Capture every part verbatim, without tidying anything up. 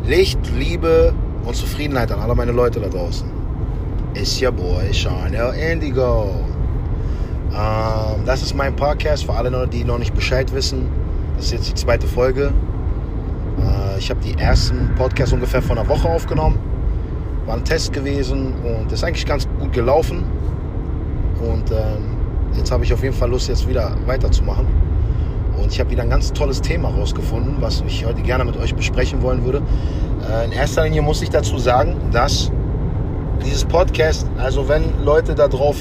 Licht, Liebe und Zufriedenheit an alle meine Leute da draußen. It's your boy Sean L. Indigo. Ähm, das ist mein Podcast für alle, die noch nicht Bescheid wissen. Das ist jetzt die zweite Folge. Äh, ich habe die ersten Podcasts ungefähr vor einer Woche aufgenommen. War ein Test gewesen und ist eigentlich ganz gut gelaufen. Und ähm, jetzt habe ich auf jeden Fall Lust, jetzt wieder weiterzumachen. Und ich habe wieder ein ganz tolles Thema rausgefunden, was ich heute gerne mit euch besprechen wollen würde. Äh, in erster Linie muss ich dazu sagen, dass dieses Podcast, also wenn Leute da drauf,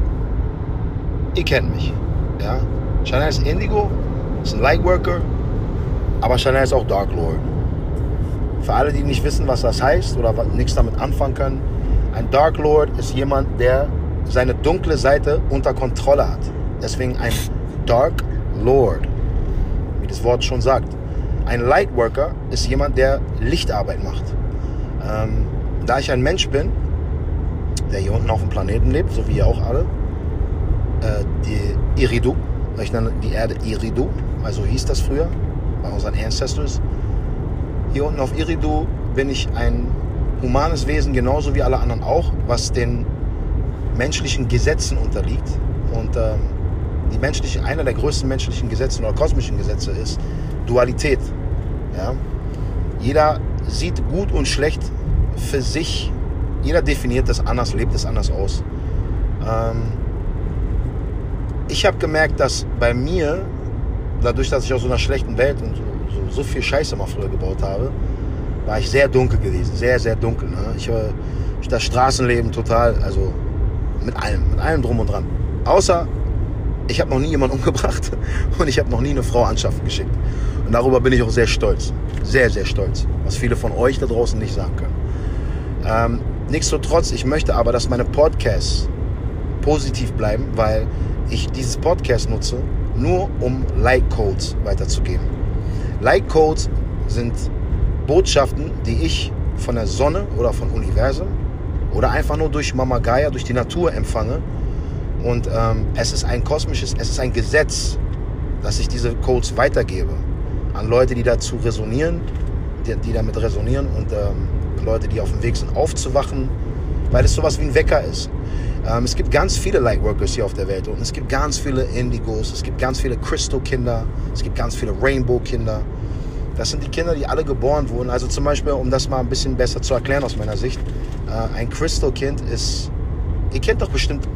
ihr kennt mich, ja. Chanel ist Indigo, ist ein Lightworker, aber Chanel ist auch Dark Lord. Für alle, die nicht wissen, was das heißt oder nichts damit anfangen können, ein Dark Lord ist jemand, der seine dunkle Seite unter Kontrolle hat. Deswegen ein Dark Lord, wie das Wort schon sagt. Ein Lightworker ist jemand, der Lichtarbeit macht. Ähm, da ich ein Mensch bin, der hier unten auf dem Planeten lebt, so wie ihr auch alle, äh, die Eridu, ich nenne die Erde Eridu, also hieß das früher, bei unseren Ancestors. Hier unten auf Eridu bin ich ein humanes Wesen, genauso wie alle anderen auch, was den menschlichen Gesetzen unterliegt. Und ähm, die menschliche, einer der größten menschlichen Gesetze oder kosmischen Gesetze ist Dualität. Ja? Jeder sieht gut und schlecht für sich. Jeder definiert das anders, lebt es anders aus. Ähm, ich habe gemerkt, dass bei mir, dadurch, dass ich aus so einer schlechten Welt und so, so, so viel Scheiße mal früher gebaut habe, war ich sehr dunkel gewesen. Sehr, sehr dunkel. Ne? Ich war das Straßenleben total, also mit allem, mit allem drum und dran. Außer, ich habe noch nie jemanden umgebracht und ich habe noch nie eine Frau anschaffen geschickt. Und darüber bin ich auch sehr stolz. Sehr, sehr stolz. Was viele von euch da draußen nicht sagen können. Ähm, nichtsdestotrotz, ich möchte aber, dass meine Podcasts positiv bleiben, weil ich dieses Podcast nutze, nur um Light-Codes weiterzugeben. Light-Codes sind Botschaften, die ich von der Sonne oder von Universum oder einfach nur durch Mama Gaia, durch die Natur empfange. Und ähm, es ist ein kosmisches, es ist ein Gesetz, dass ich diese Codes weitergebe an Leute, die dazu resonieren, die, die damit resonieren und ähm, Leute, die auf dem Weg sind, aufzuwachen, weil es sowas wie ein Wecker ist. Ähm, es gibt ganz viele Lightworkers hier auf der Welt und es gibt ganz viele Indigos, es gibt ganz viele Crystal-Kinder, es gibt ganz viele Rainbow-Kinder. Das sind die Kinder, die alle geboren wurden. Also zum Beispiel, um das mal ein bisschen besser zu erklären aus meiner Sicht, äh, ein Crystal-Kind ist, ihr kennt doch bestimmt,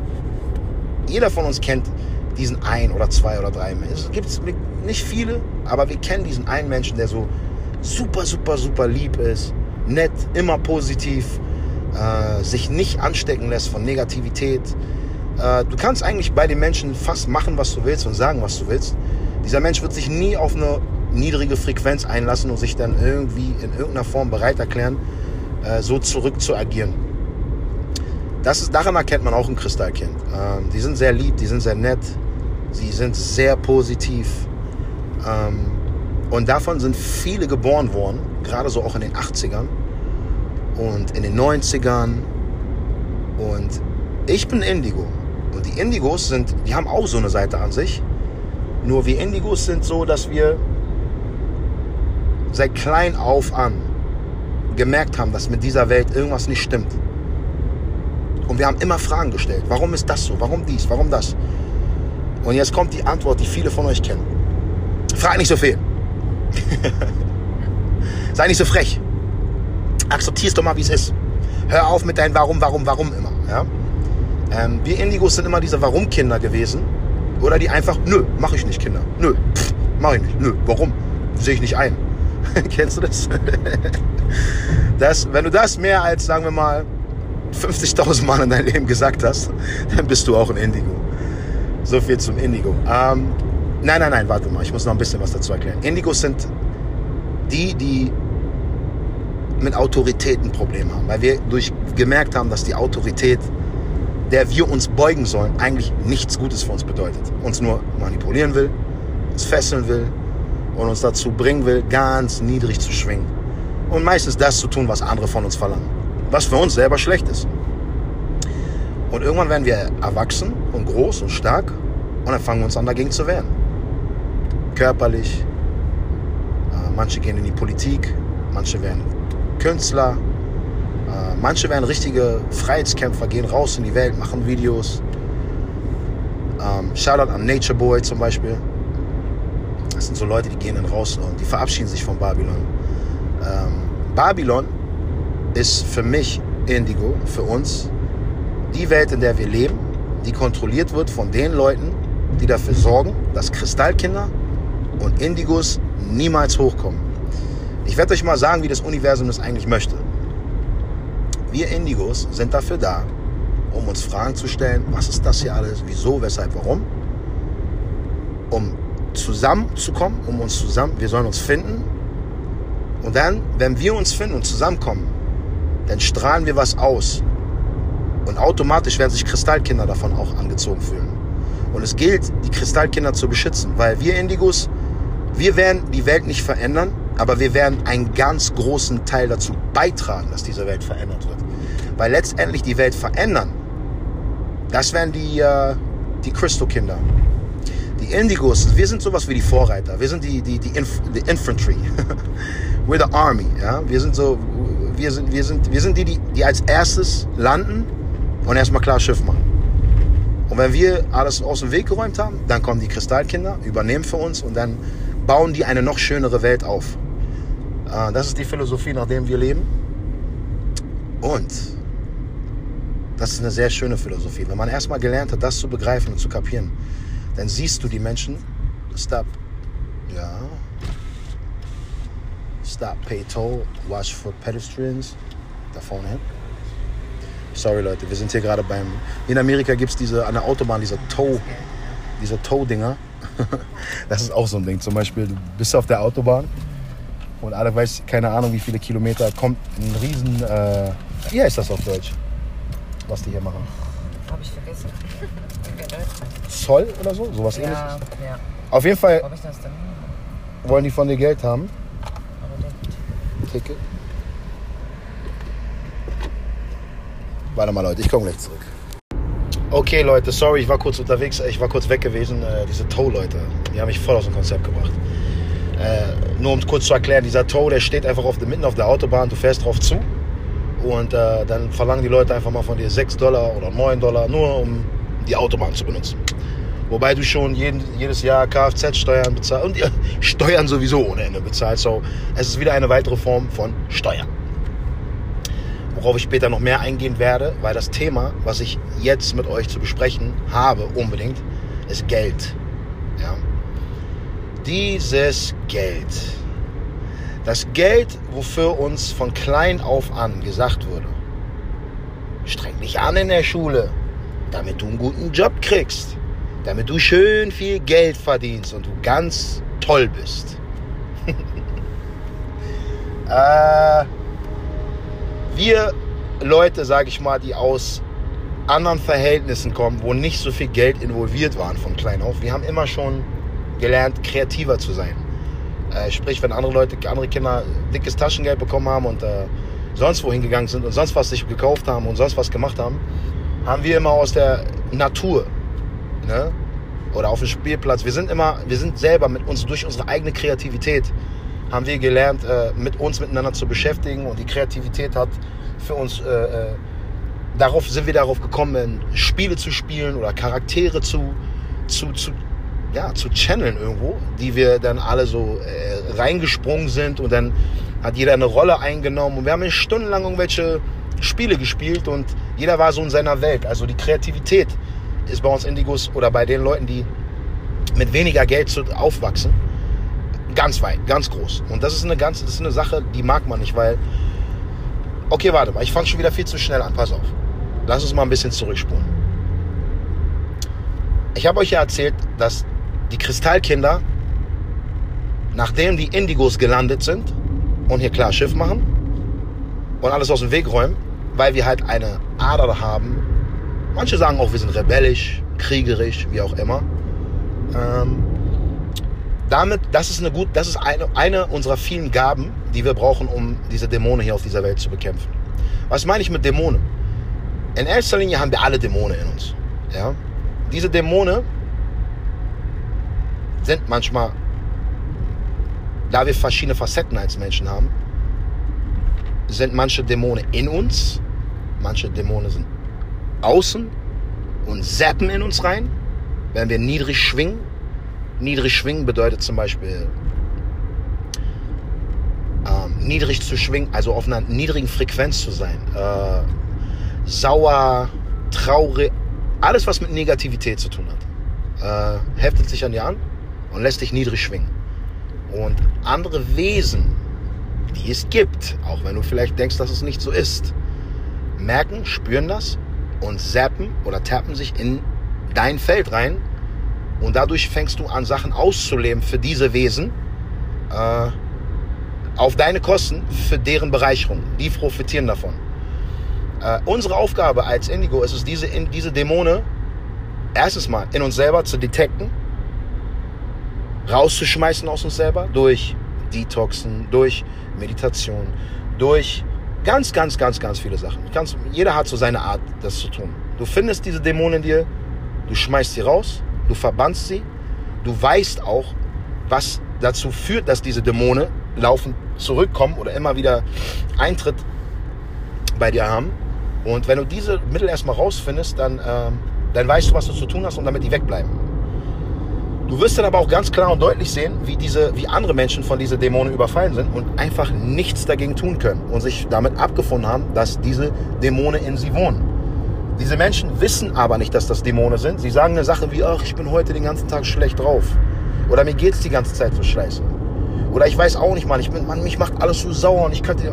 jeder von uns kennt diesen ein oder zwei oder drei Menschen. Es gibt nicht viele, aber wir kennen diesen einen Menschen, der so super, super, super lieb ist, nett, immer positiv, äh, sich nicht anstecken lässt von Negativität. Äh, du kannst eigentlich bei den Menschen fast machen, was du willst und sagen, was du willst. Dieser Mensch wird sich nie auf eine niedrige Frequenz einlassen und sich dann irgendwie in irgendeiner Form bereit erklären, äh, so zurück zu agieren. Das ist, daran erkennt man auch ein Kristallkind. Ähm, die sind sehr lieb, die sind sehr nett, sie sind sehr positiv. Ähm, und davon sind viele geboren worden, gerade so auch in den achtzigern und in den neunzigern. Und ich bin Indigo. Und die Indigos sind, die haben auch so eine Seite an sich. Nur wir Indigos sind so, dass wir seit klein auf an gemerkt haben, dass mit dieser Welt irgendwas nicht stimmt. Und wir haben immer Fragen gestellt. Warum ist das so? Warum dies? Warum das? Und jetzt kommt die Antwort, die viele von euch kennen. Frag nicht so viel. Sei nicht so frech. Akzeptier's doch mal, wie es ist. Hör auf mit deinen Warum, Warum, Warum immer. Ja? Ähm, wir Indigos sind immer diese Warum-Kinder gewesen. Oder die einfach, nö, mach ich nicht, Kinder. Nö, pff, mach ich nicht. Nö, warum? Sehe ich nicht ein. Kennst du das? das? Wenn du das mehr als, sagen wir mal, fünfzigtausend Mal in deinem Leben gesagt hast, dann bist du auch ein Indigo. So viel zum Indigo. Ähm, nein, nein, nein, warte mal, ich muss noch ein bisschen was dazu erklären. Indigos sind die, die mit Autorität ein Problem haben, weil wir durch gemerkt haben, dass die Autorität, der wir uns beugen sollen, eigentlich nichts Gutes für uns bedeutet. Uns nur manipulieren will, uns fesseln will und uns dazu bringen will, ganz niedrig zu schwingen. Und meistens das zu tun, was andere von uns verlangen. Was für uns selber schlecht ist. Und irgendwann werden wir erwachsen und groß und stark und dann fangen wir uns an, dagegen zu wehren. Körperlich, äh, manche gehen in die Politik, manche werden Künstler, äh, manche werden richtige Freiheitskämpfer, gehen raus in die Welt, machen Videos. Ähm, Shoutout an Nature Boy zum Beispiel. Das sind so Leute, die gehen dann raus und die verabschieden sich von Babylon. Ähm, Babylon ist für mich Indigo, für uns, die Welt, in der wir leben, die kontrolliert wird von den Leuten, die dafür sorgen, dass Kristallkinder und Indigos niemals hochkommen. Ich werde euch mal sagen, wie das Universum das eigentlich möchte. Wir Indigos sind dafür da, um uns Fragen zu stellen, was ist das hier alles, wieso, weshalb, warum, um zusammenzukommen, um uns zusammen, wir sollen uns finden und dann, wenn wir uns finden und zusammenkommen, dann strahlen wir was aus und automatisch werden sich Kristallkinder davon auch angezogen fühlen. Und es gilt, die Kristallkinder zu beschützen, weil wir Indigos, wir werden die Welt nicht verändern, aber wir werden einen ganz großen Teil dazu beitragen, dass diese Welt verändert wird. Weil letztendlich die Welt verändern, das wären die, äh, die Crystal-Kinder. Die Indigos, wir sind sowas wie die Vorreiter. Wir sind die, die, die, Inf- die Infantry. We're the Army. Ja? Wir sind so, wir sind, wir sind, wir sind die, die, die als erstes landen und erstmal klar Schiff machen. Und wenn wir alles aus dem Weg geräumt haben, dann kommen die Kristallkinder, übernehmen für uns und dann bauen die eine noch schönere Welt auf. Äh, das ist die Philosophie, nach der wir leben. Und das ist eine sehr schöne Philosophie. Wenn man erstmal gelernt hat, das zu begreifen und zu kapieren, dann siehst du die Menschen. Stop. Ja. Stop, pay toll, watch for pedestrians. Da vorne hin. Sorry Leute, wir sind hier gerade beim... In Amerika gibt es diese, an der Autobahn diese Tow, diese Tow-Dinger. Das ist auch so ein Ding. Zum Beispiel, du bist auf der Autobahn und alle weiß, keine Ahnung wie viele Kilometer, kommt ein riesen... Äh, wie heißt das auf Deutsch? Was die hier machen? Hab ich vergessen. Zoll oder so? Sowas Ja, ähnliches? ja. Auf jeden Fall Ob ich das dann wollen die von dir Geld haben. Aber der Ticket. Warte mal Leute, ich komme gleich zurück. Okay Leute, sorry, ich war kurz unterwegs, ich war kurz weg gewesen. Äh, diese Tow-Leute, die haben mich voll aus dem Konzept gebracht. Äh, nur um kurz zu erklären, dieser Tow, der steht einfach auf der, mitten auf der Autobahn, du fährst drauf zu. Und äh, dann verlangen die Leute einfach mal von dir sechs Dollar oder neun Dollar, nur um die Autobahn zu benutzen. Wobei du schon jeden, jedes Jahr Kfz-Steuern bezahlst und ja, Steuern sowieso ohne Ende bezahlst. So, es ist wieder eine weitere Form von Steuern. Worauf ich später noch mehr eingehen werde, weil das Thema, was ich jetzt mit euch zu besprechen habe, unbedingt, ist Geld. Ja? Dieses Geld. Das Geld, wofür uns von klein auf an gesagt wurde, streng dich an in der Schule, damit du einen guten Job kriegst, damit du schön viel Geld verdienst und du ganz toll bist. äh, wir Leute, sage ich mal, die aus anderen Verhältnissen kommen, wo nicht so viel Geld involviert waren von klein auf, wir haben immer schon gelernt, kreativer zu sein. Äh, sprich, wenn andere Leute, andere Kinder dickes Taschengeld bekommen haben und äh, sonst wohin gegangen sind und sonst was sich gekauft haben und sonst was gemacht haben, haben wir immer aus der Natur, ne? Oder auf dem Spielplatz, wir sind immer, wir sind selber mit uns, durch unsere eigene Kreativität, haben wir gelernt, äh, mit uns miteinander zu beschäftigen und die Kreativität hat für uns, äh, äh, darauf sind wir darauf gekommen, Spiele zu spielen oder Charaktere zu, zu, zu ja, zu channeln irgendwo, die wir dann alle so äh, reingesprungen sind und dann hat jeder eine Rolle eingenommen und wir haben stundenlang irgendwelche Spiele gespielt und jeder war so in seiner Welt. Also die Kreativität ist bei uns Indigos oder bei den Leuten, die mit weniger Geld aufwachsen, ganz weit, ganz groß. Und das ist eine ganz, das ist eine Sache, die mag man nicht, weil, okay, warte mal, ich fange schon wieder viel zu schnell an, pass auf. Lass uns mal ein bisschen zurückspulen. Ich habe euch ja erzählt, dass die Kristallkinder, nachdem die Indigos gelandet sind und hier klar Schiff machen und alles aus dem Weg räumen, weil wir halt eine Ader haben. Manche sagen auch, wir sind rebellisch, kriegerisch, wie auch immer. Ähm, damit, das ist eine gut, das ist eine, eine unserer vielen Gaben, die wir brauchen, um diese Dämonen hier auf dieser Welt zu bekämpfen. Was meine ich mit Dämonen? In erster Linie haben wir alle Dämonen in uns. Ja? Diese Dämonen sind manchmal, da wir verschiedene Facetten als Menschen haben, sind manche Dämonen in uns, manche Dämonen sind außen und zappen in uns rein, wenn wir niedrig schwingen. Niedrig schwingen bedeutet zum Beispiel ähm, niedrig zu schwingen, also auf einer niedrigen Frequenz zu sein. Äh, sauer, traurig, alles was mit Negativität zu tun hat, äh, heftet sich an dir an und lässt dich niedrig schwingen. Und andere Wesen, die es gibt, auch wenn du vielleicht denkst, dass es nicht so ist, merken, spüren das und zappen oder tappen sich in dein Feld rein. Und dadurch fängst du an, Sachen auszuleben für diese Wesen, äh, auf deine Kosten, für deren Bereicherung. Die profitieren davon. Äh, unsere Aufgabe als Indigo ist es, diese, in, diese Dämonen erstens mal in uns selber zu detekten, rauszuschmeißen aus uns selber, durch Detoxen, durch Meditation, durch ganz, ganz, ganz, ganz viele Sachen. Ganz, jeder hat so seine Art, das zu tun. Du findest diese Dämonen in dir, du schmeißt sie raus, du verbannst sie, du weißt auch, was dazu führt, dass diese Dämonen laufend zurückkommen oder immer wieder Eintritt bei dir haben. Und wenn du diese Mittel erstmal rausfindest, dann, ähm, dann weißt du, was du zu tun hast und damit die wegbleiben. Du wirst dann aber auch ganz klar und deutlich sehen, wie, diese, wie andere Menschen von diesen Dämonen überfallen sind und einfach nichts dagegen tun können und sich damit abgefunden haben, dass diese Dämonen in sie wohnen. Diese Menschen wissen aber nicht, dass das Dämonen sind. Sie sagen eine Sache wie, ach, ich bin heute den ganzen Tag schlecht drauf. Oder mir geht's die ganze Zeit so scheiße. Oder ich weiß auch nicht, Mann, ich bin, Mann, mich macht alles so sauer und ich könnte...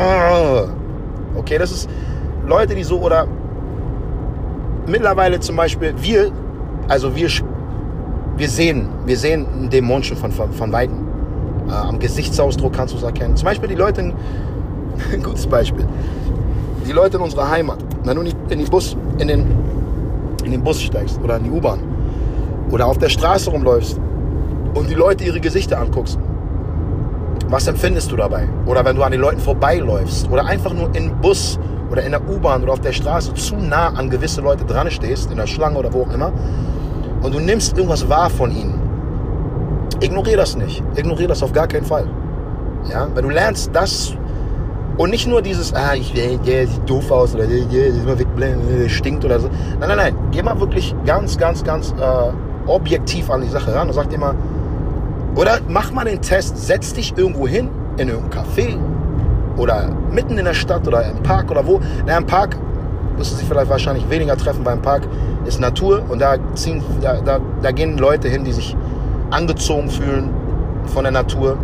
Okay, das ist Leute, die so, oder mittlerweile zum Beispiel, wir, also wir, wir sehen, wir sehen einen Dämon schon von, von, von Weitem. Äh, am Gesichtsausdruck kannst du es erkennen. Zum Beispiel die Leute, in, ein gutes Beispiel, die Leute in unserer Heimat, wenn du in, die Bus, in, den, in den Bus steigst oder in die U-Bahn oder auf der Straße rumläufst und die Leute ihre Gesichter anguckst, was empfindest du dabei? Oder wenn du an den Leuten vorbeiläufst oder einfach nur im Bus oder in der U-Bahn oder auf der Straße zu nah an gewisse Leute dran stehst, in der Schlange oder wo auch immer, und du nimmst irgendwas wahr von ihnen. Ignorier das nicht. Ignorier das auf gar keinen Fall. Ja? Wenn du lernst, das und nicht nur dieses, ah, ich, der, der sieht doof aus oder der, der ist immer wegblenden, der stinkt oder so. Nein, nein, nein. Geh mal wirklich ganz, ganz, ganz äh, objektiv an die Sache ran und sag dir mal, oder mach mal den Test, setz dich irgendwo hin, in irgendein Café oder mitten in der Stadt oder im Park oder wo. Na, im Park wirst du sie vielleicht wahrscheinlich weniger treffen, weil im Park ist Natur und da, ziehen, da, da, da gehen Leute hin, die sich angezogen fühlen von der Natur.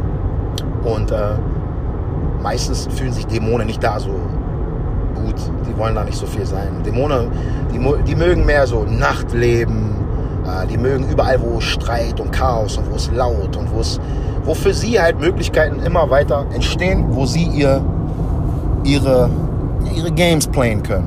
Und äh, meistens fühlen sich Dämonen nicht da so gut. Die wollen da nicht so viel sein. Dämonen, die, die mögen mehr so Nachtleben. Äh, die mögen überall, wo Streit und Chaos und wo es laut und wo es, wo für sie halt Möglichkeiten immer weiter entstehen, wo sie ihr, ihre, ihre Games playen können.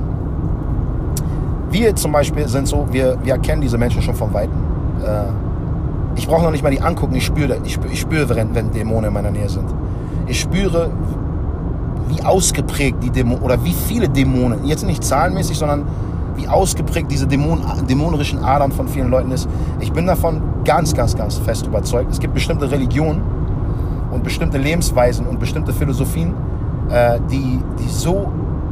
Wir zum Beispiel sind so, wir, wir erkennen diese Menschen schon von Weitem. Äh, ich brauche noch nicht mal die angucken, ich spüre, ich spüre, ich spüre wenn, wenn Dämonen in meiner Nähe sind. Ich spüre, wie ausgeprägt die Dämonen, oder wie viele Dämonen, jetzt nicht zahlenmäßig, sondern wie ausgeprägt diese Dämon, dämonerischen Adern von vielen Leuten ist. Ich bin davon ganz, ganz, ganz fest überzeugt. Es gibt bestimmte Religionen und bestimmte Lebensweisen und bestimmte Philosophien, äh, die, die so,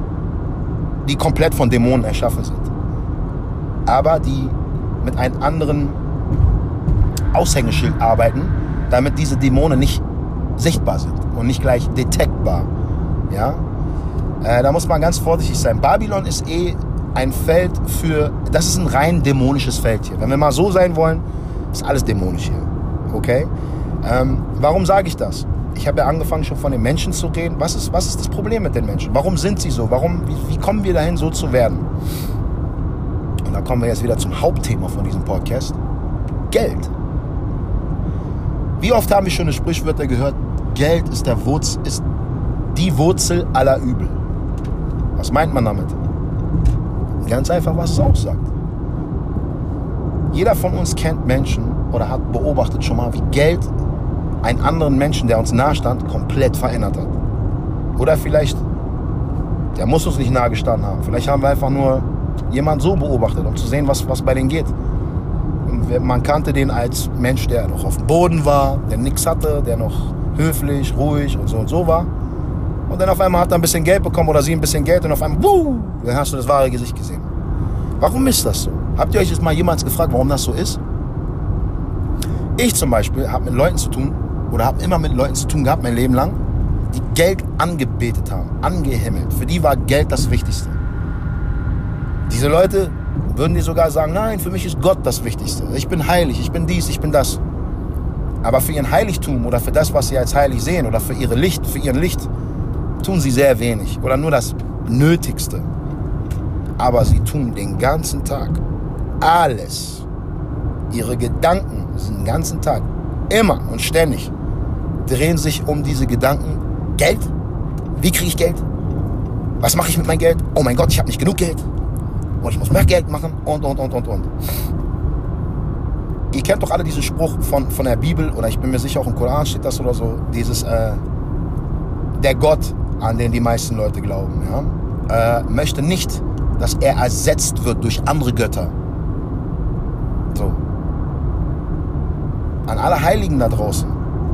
die komplett von Dämonen erschaffen sind. Aber die mit einem anderen Aushängeschild arbeiten, damit diese Dämonen nicht sichtbar sind und nicht gleich detektbar. Ja? Äh, da muss man ganz vorsichtig sein. Babylon ist eh ein Feld für, das ist ein rein dämonisches Feld hier. Wenn wir mal so sein wollen, ist alles dämonisch hier. Okay? Ähm, warum sage ich das? Ich habe ja angefangen schon von den Menschen zu reden. Was ist, was ist das Problem mit den Menschen? Warum sind sie so? Warum, wie, wie kommen wir dahin, so zu werden? Und da kommen wir jetzt wieder zum Hauptthema von diesem Podcast. Geld. Wie oft haben wir schon eine Sprichwörter gehört? Geld ist, der Wurz, ist die Wurzel aller Übel. Was meint man damit? Ganz einfach, was es aussagt. Jeder von uns kennt Menschen oder hat beobachtet schon mal, wie Geld einen anderen Menschen, der uns nahe stand, komplett verändert hat. Oder vielleicht, der muss uns nicht nahe gestanden haben. Vielleicht haben wir einfach nur jemanden so beobachtet, um zu sehen, was, was bei denen geht. Und man kannte den als Mensch, der noch auf dem Boden war, der nichts hatte, der noch höflich, ruhig und so und so war. Und dann auf einmal hat er ein bisschen Geld bekommen oder sie ein bisschen Geld und auf einmal, wuh, dann hast du das wahre Gesicht gesehen. Warum ist das so? Habt ihr euch jetzt mal jemals gefragt, warum das so ist? Ich zum Beispiel habe mit Leuten zu tun oder habe immer mit Leuten zu tun gehabt, mein Leben lang, die Geld angebetet haben, angehimmelt. Für die war Geld das Wichtigste. Diese Leute würden dir sogar sagen, nein, für mich ist Gott das Wichtigste. Ich bin heilig, ich bin dies, ich bin das. Aber für ihren Heiligtum oder für das, was sie als heilig sehen oder für ihre Licht, für ihren Licht, tun sie sehr wenig oder nur das Nötigste. Aber sie tun den ganzen Tag alles. Ihre Gedanken sind den ganzen Tag, immer und ständig, drehen sich um diese Gedanken. Geld? Wie kriege ich Geld? Was mache ich mit meinem Geld? Oh mein Gott, ich habe nicht genug Geld. Und ich muss mehr Geld machen und, und, und, und, und. Ihr kennt doch alle diesen Spruch von, von der Bibel, oder ich bin mir sicher, auch im Koran steht das oder so, dieses, äh, der Gott, an den die meisten Leute glauben, ja, äh, möchte nicht, dass er ersetzt wird durch andere Götter. So. An alle Heiligen da draußen.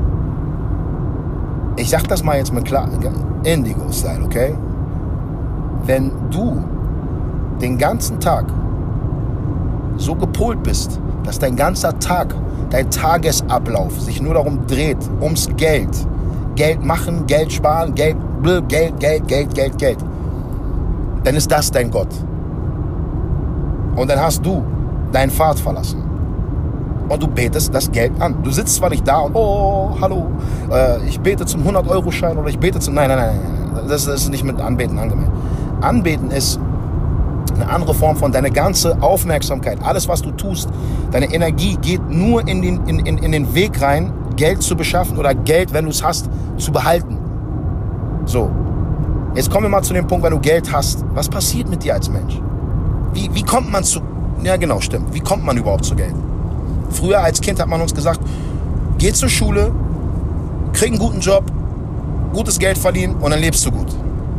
Ich sag das mal jetzt mit klar, Indigo-Style, okay? Wenn du den ganzen Tag so gepolt bist, dass dein ganzer Tag, dein Tagesablauf sich nur darum dreht, ums Geld. Geld machen, Geld sparen, Geld, Geld, Geld, Geld, Geld, Geld. Dann ist das dein Gott. Und dann hast du deinen Pfad verlassen. Und du betest das Geld an. Du sitzt zwar nicht da und, oh, hallo, äh, ich bete zum hundert-Euro-Schein oder ich bete zum, nein, nein, nein, nein, das ist nicht mit Anbeten angemeint. Anbeten ist eine andere Form von deine ganze Aufmerksamkeit, alles, was du tust, deine Energie geht nur in den, in, in, in den Weg rein, Geld zu beschaffen oder Geld, wenn du es hast, zu behalten. So, jetzt kommen wir mal zu dem Punkt, wenn du Geld hast, was passiert mit dir als Mensch? Wie, wie kommt man zu, ja genau, stimmt, wie kommt man überhaupt zu Geld? Früher als Kind hat man uns gesagt, geh zur Schule, krieg einen guten Job, gutes Geld verdienen und dann lebst du gut.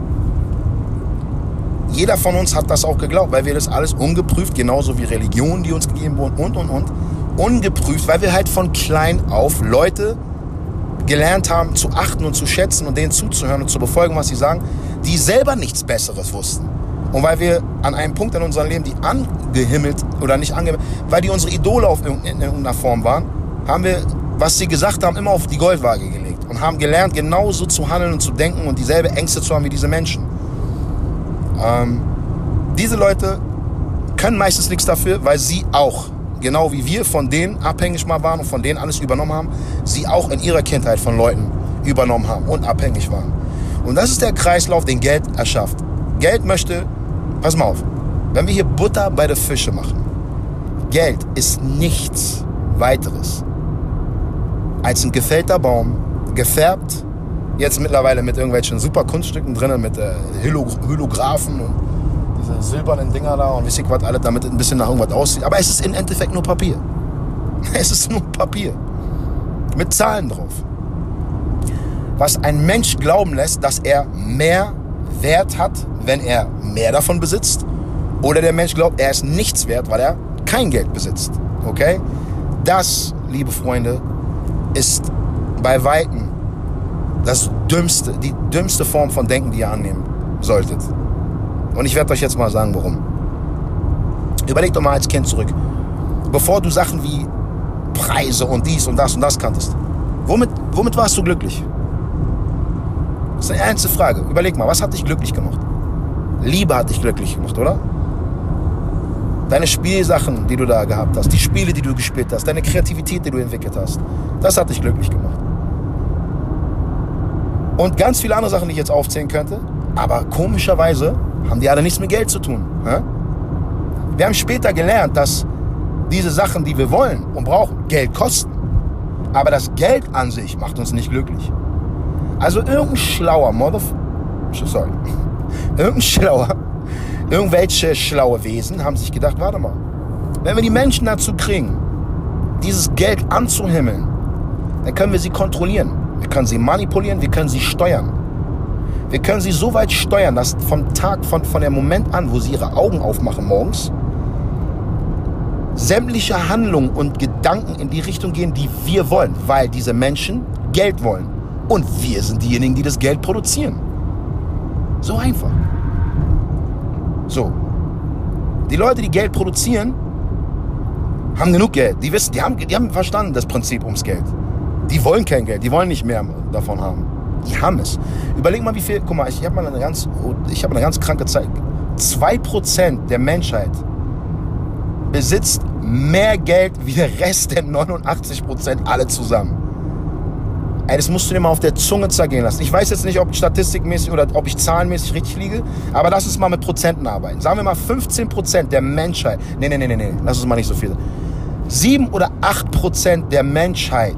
Jeder von uns hat das auch geglaubt, weil wir das alles ungeprüft, genauso wie Religionen, die uns gegeben wurden und, und, und, ungeprüft, weil wir halt von klein auf Leute gelernt haben zu achten und zu schätzen und denen zuzuhören und zu befolgen, was sie sagen, die selber nichts Besseres wussten. Und weil wir an einem Punkt in unserem Leben, die angehimmelt oder nicht angehimmelt, weil die unsere Idole auf in irgendeiner Form waren, haben wir, was sie gesagt haben, immer auf die Goldwaage gelegt und haben gelernt, genauso zu handeln und zu denken und dieselbe Ängste zu haben wie diese Menschen. Ähm, diese Leute können meistens nichts dafür, weil sie auch, genau wie wir von denen abhängig mal waren und von denen alles übernommen haben, sie auch in ihrer Kindheit von Leuten übernommen haben und abhängig waren. Und das ist der Kreislauf, den Geld erschafft. Geld möchte, pass mal auf, wenn wir hier Butter bei den Fische machen, Geld ist nichts weiteres als ein gefällter Baum, gefärbt, jetzt mittlerweile mit irgendwelchen super Kunststücken drin, mit äh, Holographen und diese silbernen Dinger da und weiß ich was alles, damit es ein bisschen nach irgendwas aussieht. Aber es ist im Endeffekt nur Papier. Es ist nur Papier. Mit Zahlen drauf. Was ein Mensch glauben lässt, dass er mehr Wert hat, wenn er mehr davon besitzt. Oder der Mensch glaubt, er ist nichts wert, weil er kein Geld besitzt. Okay? Das, liebe Freunde, ist bei Weitem das dümmste, die dümmste Form von Denken, die ihr annehmen solltet. Und ich werde euch jetzt mal sagen, warum. Überleg doch mal als Kind zurück. Bevor du Sachen wie Preise und dies und das und das kanntest, womit, womit warst du glücklich? Das ist eine ernste Frage. Überleg mal, was hat dich glücklich gemacht? Liebe hat dich glücklich gemacht, oder? Deine Spielsachen, die du da gehabt hast, die Spiele, die du gespielt hast, deine Kreativität, die du entwickelt hast, das hat dich glücklich gemacht. Und ganz viele andere Sachen, die ich jetzt aufzählen könnte, aber komischerweise haben die alle nichts mit Geld zu tun. Hä? Wir haben später gelernt, dass diese Sachen, die wir wollen und brauchen, Geld kosten. Aber das Geld an sich macht uns nicht glücklich. Also irgendein schlauer Motherf... Sorry. Irgendein schlauer... Irgendwelche schlaue Wesen haben sich gedacht, warte mal, wenn wir die Menschen dazu kriegen, dieses Geld anzuhimmeln, dann können wir sie kontrollieren. Wir können sie manipulieren, wir können sie steuern. Wir können sie so weit steuern, dass vom Tag, von, von dem Moment an, wo sie ihre Augen aufmachen morgens, sämtliche Handlungen und Gedanken in die Richtung gehen, die wir wollen, weil diese Menschen Geld wollen. Und wir sind diejenigen, die das Geld produzieren. So einfach. So. Die Leute, die Geld produzieren, haben genug Geld. Die wissen, die haben, die haben verstanden das Prinzip ums Geld. Die wollen kein Geld, die wollen nicht mehr davon haben. Die haben es. Überleg mal, wie viel, guck mal, ich habe mal eine ganz, ich habe eine ganz kranke Zeit. zwei Prozent der Menschheit besitzt mehr Geld wie der Rest der neunundachtzig Prozent alle zusammen. Ey, das musst du dir mal auf der Zunge zergehen lassen. Ich weiß jetzt nicht, ob ich statistikmäßig oder ob ich zahlenmäßig richtig liege, aber lass uns mal mit Prozenten arbeiten. Sagen wir mal fünfzehn Prozent der Menschheit, nee, nee, nee, nee, nee, lass uns mal nicht so viel. sieben oder acht Prozent der Menschheit,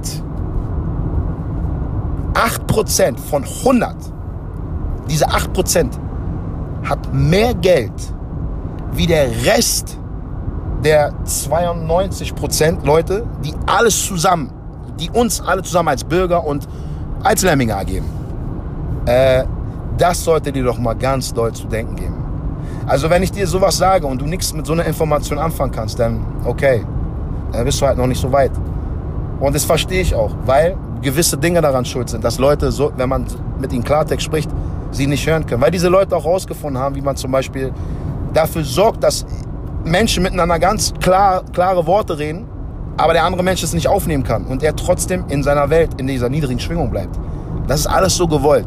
acht Prozent von hundert, diese acht Prozent hat mehr Geld wie der Rest der zweiundneunzig Prozent Leute, die alles zusammen, die uns alle zusammen als Bürger und als Lemminge ergeben. Äh, das sollte dir doch mal ganz doll zu denken geben. Also wenn ich dir sowas sage und du nichts mit so einer Information anfangen kannst, dann okay, dann bist du halt noch nicht so weit. Und das verstehe ich auch, weil gewisse Dinge daran schuld sind, dass Leute, so, wenn man mit ihnen Klartext spricht, sie nicht hören können. Weil diese Leute auch rausgefunden haben, wie man zum Beispiel dafür sorgt, dass Menschen miteinander ganz klar, klare Worte reden, aber der andere Mensch es nicht aufnehmen kann und er trotzdem in seiner Welt, in dieser niedrigen Schwingung bleibt. Das ist alles so gewollt.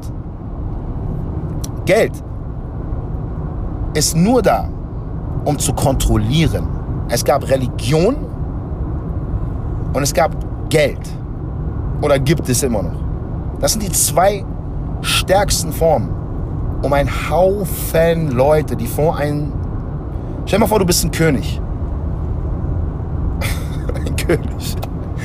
Geld ist nur da, um zu kontrollieren. Es gab Religion und es gab Geld. Oder gibt es immer noch. Das sind die zwei stärksten Formen, um einen Haufen Leute, die vor einem... Stell dir mal vor, du bist ein König. Ein König.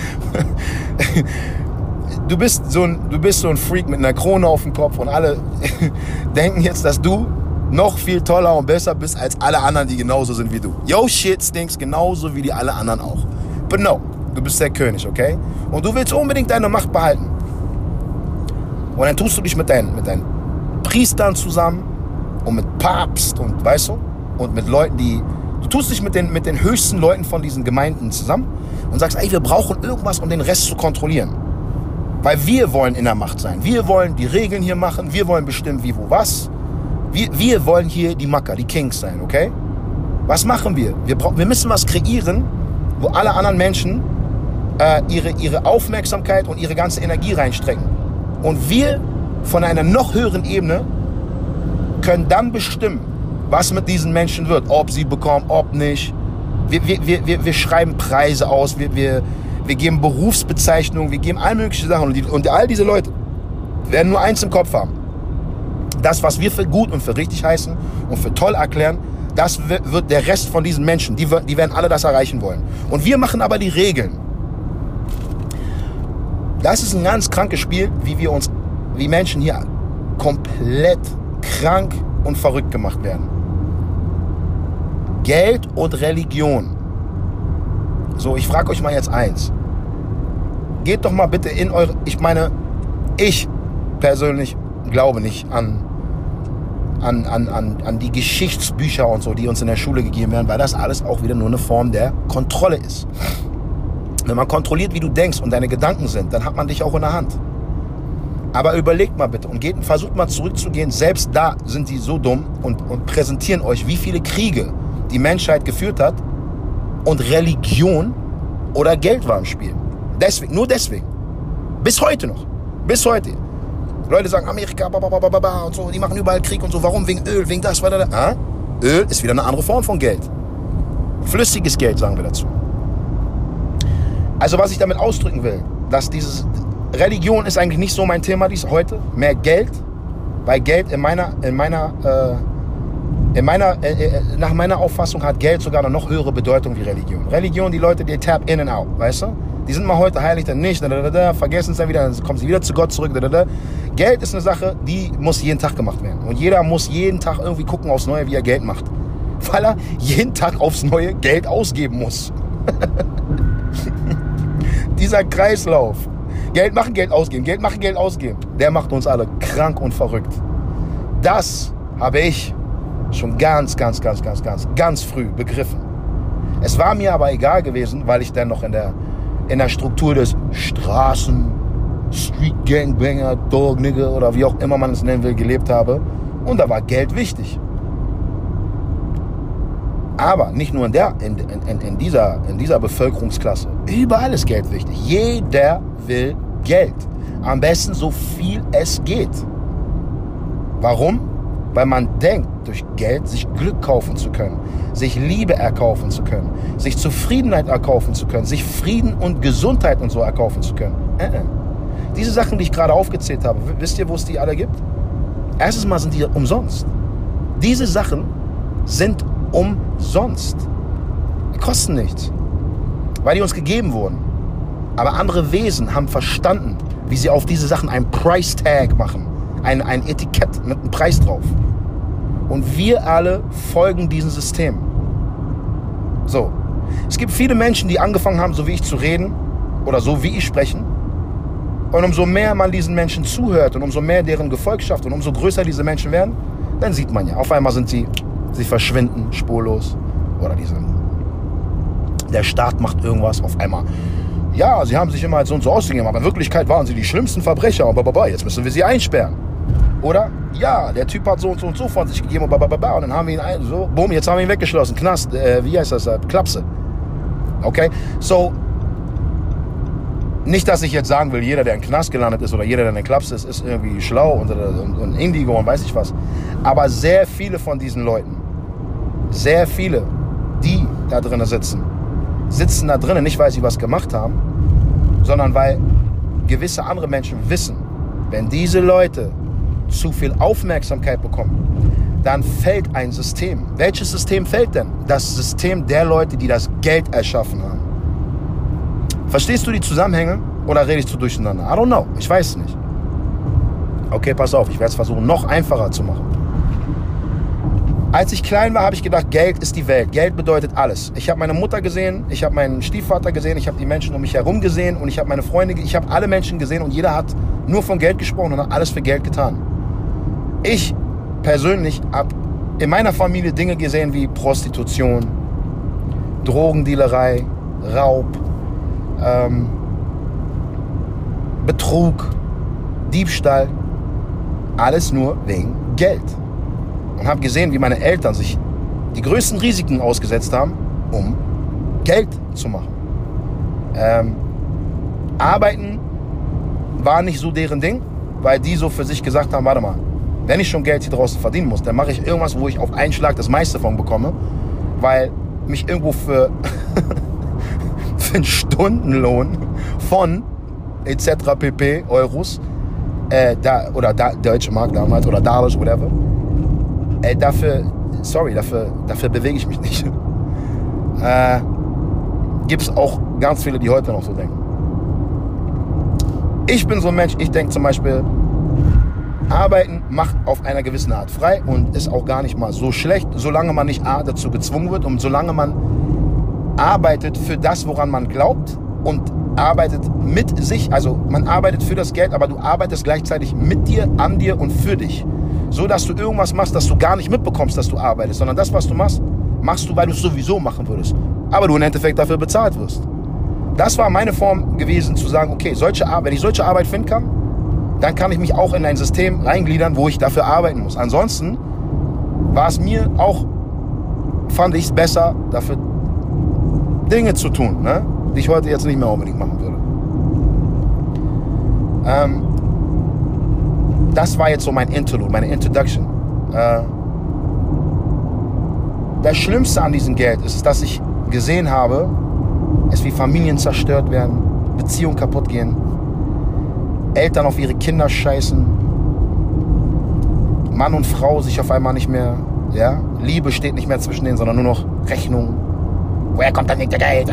Du bist, so ein, du bist so ein Freak mit einer Krone auf dem Kopf und alle denken jetzt, dass du noch viel toller und besser bist als alle anderen, die genauso sind wie du. Yo, shit stinks genauso wie die alle anderen auch. But no, du bist der König, okay? Und du willst unbedingt deine Macht behalten. Und dann tust du dich mit deinen, mit deinen Priestern zusammen und mit Papst und, weißt du, und mit Leuten, die... Du tust dich mit den, mit den höchsten Leuten von diesen Gemeinden zusammen und sagst, ey, wir brauchen irgendwas, um den Rest zu kontrollieren. Weil wir wollen in der Macht sein. Wir wollen die Regeln hier machen. Wir wollen bestimmen, wie, wo, was. Wir, wir wollen hier die Macker, die Kings sein, okay? Was machen wir? Wir, brauch, wir müssen was kreieren, wo alle anderen Menschen äh, ihre, ihre Aufmerksamkeit und ihre ganze Energie reinstrecken. Und wir von einer noch höheren Ebene können dann bestimmen, was mit diesen Menschen wird. Ob sie bekommen, ob nicht. Wir, wir, wir, wir schreiben Preise aus, wir, wir, wir geben Berufsbezeichnungen, wir geben all mögliche Sachen. Und, die, und all diese Leute werden nur eins im Kopf haben. Das, was wir für gut und für richtig heißen und für toll erklären, das wird der Rest von diesen Menschen, die, die werden alle das erreichen wollen. Und wir machen aber die Regeln. Das ist ein ganz krankes Spiel, wie wir uns, wie Menschen hier komplett krank und verrückt gemacht werden. Geld und Religion. So, ich frage euch mal jetzt eins. Geht doch mal bitte in eure... Ich meine, ich persönlich glaube nicht an, an, an, an, an die Geschichtsbücher und so, die uns in der Schule gegeben werden, weil das alles auch wieder nur eine Form der Kontrolle ist. Wenn man kontrolliert, wie du denkst und deine Gedanken sind, dann hat man dich auch in der Hand. Aber überlegt mal bitte und geht, versucht mal zurückzugehen. Selbst da sind die so dumm und, und präsentieren euch, wie viele Kriege die Menschheit geführt hat und Religion oder Geld war im Spiel. Deswegen, nur deswegen. Bis heute noch. Bis heute. Leute sagen, Amerika, bababababa und so, die machen überall Krieg und so. Warum? Wegen Öl, wegen das, weiter. Ah? Öl ist wieder eine andere Form von Geld. Flüssiges Geld, sagen wir dazu. Also was ich damit ausdrücken will, dass dieses... Religion ist eigentlich nicht so mein Thema dies heute. Mehr Geld, weil Geld in meiner, in meiner, äh, in meiner, äh, nach meiner Auffassung hat Geld sogar eine noch höhere Bedeutung wie Religion. Religion, die Leute, die tap in and out, weißt du? Die sind mal heute heilig, dann nicht, da, da, da, vergessen es dann wieder, dann kommen sie wieder zu Gott zurück. Da, da, da. Geld ist eine Sache, die muss jeden Tag gemacht werden. Und jeder muss jeden Tag irgendwie gucken aufs Neue, wie er Geld macht. Weil er jeden Tag aufs Neue Geld ausgeben muss. Dieser Kreislauf. Geld machen, Geld ausgeben, Geld machen, Geld ausgeben. Der macht uns alle krank und verrückt. Das habe ich schon ganz, ganz, ganz, ganz, ganz, ganz früh begriffen. Es war mir aber egal gewesen, weil ich dann noch in der, in der Struktur des Straßen, Street Gangbanger, Dog Nigger oder wie auch immer man es nennen will, gelebt habe Und da war Geld wichtig. Aber nicht nur in, der, in, in, in, dieser, in dieser Bevölkerungsklasse. Überall ist Geld wichtig. Jeder will Geld. Am besten so viel es geht. Warum? Weil man denkt, durch Geld sich Glück kaufen zu können, sich Liebe erkaufen zu können, sich Zufriedenheit erkaufen zu können, sich Frieden und Gesundheit und so erkaufen zu können. Äh, äh. Diese Sachen, die ich gerade aufgezählt habe, wisst ihr, wo es die alle gibt? Erstens mal sind die umsonst. Diese Sachen sind umsonst. Die kosten nichts, weil die uns gegeben wurden. Aber andere Wesen haben verstanden, wie sie auf diese Sachen einen Price Tag machen. Ein, ein Etikett mit einem Preis drauf. Und wir alle folgen diesem System. So. Es gibt viele Menschen, die angefangen haben, so wie ich zu reden oder so wie ich sprechen. Und umso mehr man diesen Menschen zuhört und umso mehr deren Gefolgschaft und umso größer diese Menschen werden, dann sieht man ja, auf einmal sind sie, sie verschwinden spurlos. Oder diese, der Staat macht irgendwas, auf einmal. Ja, sie haben sich immer als so und so ausgegeben, aber in Wirklichkeit waren sie die schlimmsten Verbrecher und bababa, jetzt müssen wir sie einsperren. Oder, ja, der Typ hat so und so und so von sich gegeben und bababa, und dann haben wir ihn, ein, so, boom, jetzt haben wir ihn weggeschlossen, Knast, äh, wie heißt das, äh, Klapse. Okay, so, nicht, dass ich jetzt sagen will, jeder, der in den Knast gelandet ist oder jeder, der in der Klapse ist, ist irgendwie schlau und, und, und Indigo und weiß ich was. Aber sehr viele von diesen Leuten, sehr viele, die da drinnen sitzen, sitzen da drinnen nicht, weil sie was gemacht haben, sondern weil gewisse andere Menschen wissen, wenn diese Leute zu viel Aufmerksamkeit bekommen, dann fällt ein System. Welches System fällt denn? Das System der Leute, die das Geld erschaffen haben. Verstehst du die Zusammenhänge oder redest du durcheinander? I don't know, ich weiß es nicht. Okay, pass auf, ich werde es versuchen, noch einfacher zu machen. Als ich klein war, habe ich gedacht, Geld ist die Welt. Geld bedeutet alles. Ich habe meine Mutter gesehen, ich habe meinen Stiefvater gesehen, ich habe die Menschen um mich herum gesehen und ich habe meine Freunde, ich habe alle Menschen gesehen und jeder hat nur von Geld gesprochen und hat alles für Geld getan. Ich persönlich habe in meiner Familie Dinge gesehen wie Prostitution, Drogendealerei, Raub, ähm, Betrug, Diebstahl, alles nur wegen Geld. Und habe gesehen, wie meine Eltern sich die größten Risiken ausgesetzt haben, um Geld zu machen. Ähm, Arbeiten war nicht so deren Ding, weil die so für sich gesagt haben, warte mal, wenn ich schon Geld hier draußen verdienen muss, dann mache ich irgendwas, wo ich auf einen Schlag das meiste von bekomme, weil mich irgendwo für, für einen Stundenlohn von et cetera pp. Euros äh, da, oder da, deutsche Mark damals oder Dollars, whatever, Ey, dafür, sorry, dafür, dafür bewege ich mich nicht. Äh, Gibt es auch ganz viele, die heute noch so denken. Ich bin so ein Mensch, ich denke zum Beispiel, Arbeiten macht auf einer gewissen Art frei und ist auch gar nicht mal so schlecht, solange man nicht A, dazu gezwungen wird und solange man arbeitet für das, woran man glaubt und arbeitet mit sich, also man arbeitet für das Geld, aber du arbeitest gleichzeitig mit dir, an dir und für dich. So, dass du irgendwas machst, dass du gar nicht mitbekommst, dass du arbeitest, sondern das, was du machst, machst du, weil du es sowieso machen würdest. Aber du im Endeffekt dafür bezahlt wirst. Das war meine Form gewesen, zu sagen, okay, solche Arbeit, wenn ich solche Arbeit finden kann, dann kann ich mich auch in ein System reingliedern, wo ich dafür arbeiten muss. Ansonsten war es mir auch, fand ich es besser, dafür Dinge zu tun, ne, die ich heute jetzt nicht mehr unbedingt machen würde. Ähm, Das war jetzt so mein Interlude, meine Introduction. Äh, das Schlimmste an diesem Geld ist, dass ich gesehen habe, es wie Familien zerstört werden, Beziehungen kaputt gehen, Eltern auf ihre Kinder scheißen, Mann und Frau sich auf einmal nicht mehr, ja, Liebe steht nicht mehr zwischen denen, sondern nur noch Rechnung. Woher kommt dann nicht der Geld?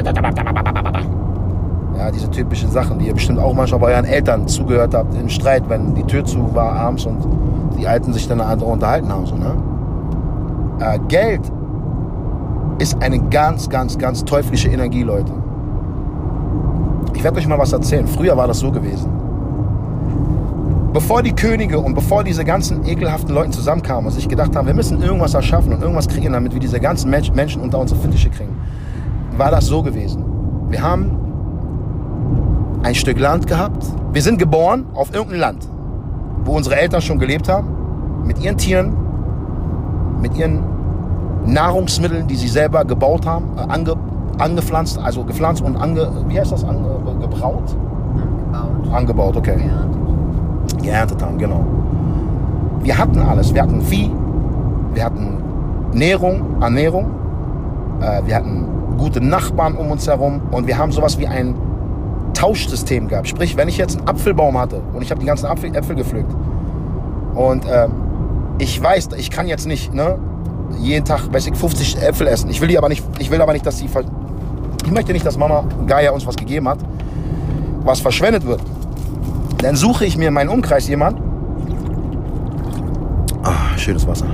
Ja, diese typischen Sachen, die ihr bestimmt auch manchmal bei euren Eltern zugehört habt im Streit, wenn die Tür zu war abends und die Alten sich dann unterhalten haben. So, ne? äh, Geld ist eine ganz, ganz, ganz teuflische Energie, Leute. Ich werde euch mal was erzählen. Früher war das so gewesen. Bevor die Könige und bevor diese ganzen ekelhaften Leute zusammenkamen und sich gedacht haben, wir müssen irgendwas erschaffen und irgendwas kreieren, damit wir diese ganzen Menschen unter unsere Fittiche kriegen, war das so gewesen. Wir haben ein Stück Land gehabt. Wir sind geboren auf irgendeinem Land, wo unsere Eltern schon gelebt haben, mit ihren Tieren, mit ihren Nahrungsmitteln, die sie selber gebaut haben, äh, ange, angepflanzt, also gepflanzt und ange, wie heißt das, ange, gebraut? Angebaut. Angebaut, okay. Geerntet. Geerntet haben, genau. Wir hatten alles. Wir hatten Vieh, wir hatten Nährung, Ernährung, äh, wir hatten gute Nachbarn um uns herum und wir haben sowas wie ein Tauschsystem gehabt. Sprich, wenn ich jetzt einen Apfelbaum hatte und ich habe die ganzen Apfel, Äpfel gepflückt und äh, ich weiß, ich kann jetzt nicht, ne, jeden Tag, weiß ich, fünfzig Äpfel essen. Ich will die aber nicht, ich will aber nicht, dass sie, ich möchte nicht, dass Mama Gaia uns was gegeben hat, was verschwendet wird. Dann suche ich mir in meinem Umkreis jemand. Ah, schönes Wasser.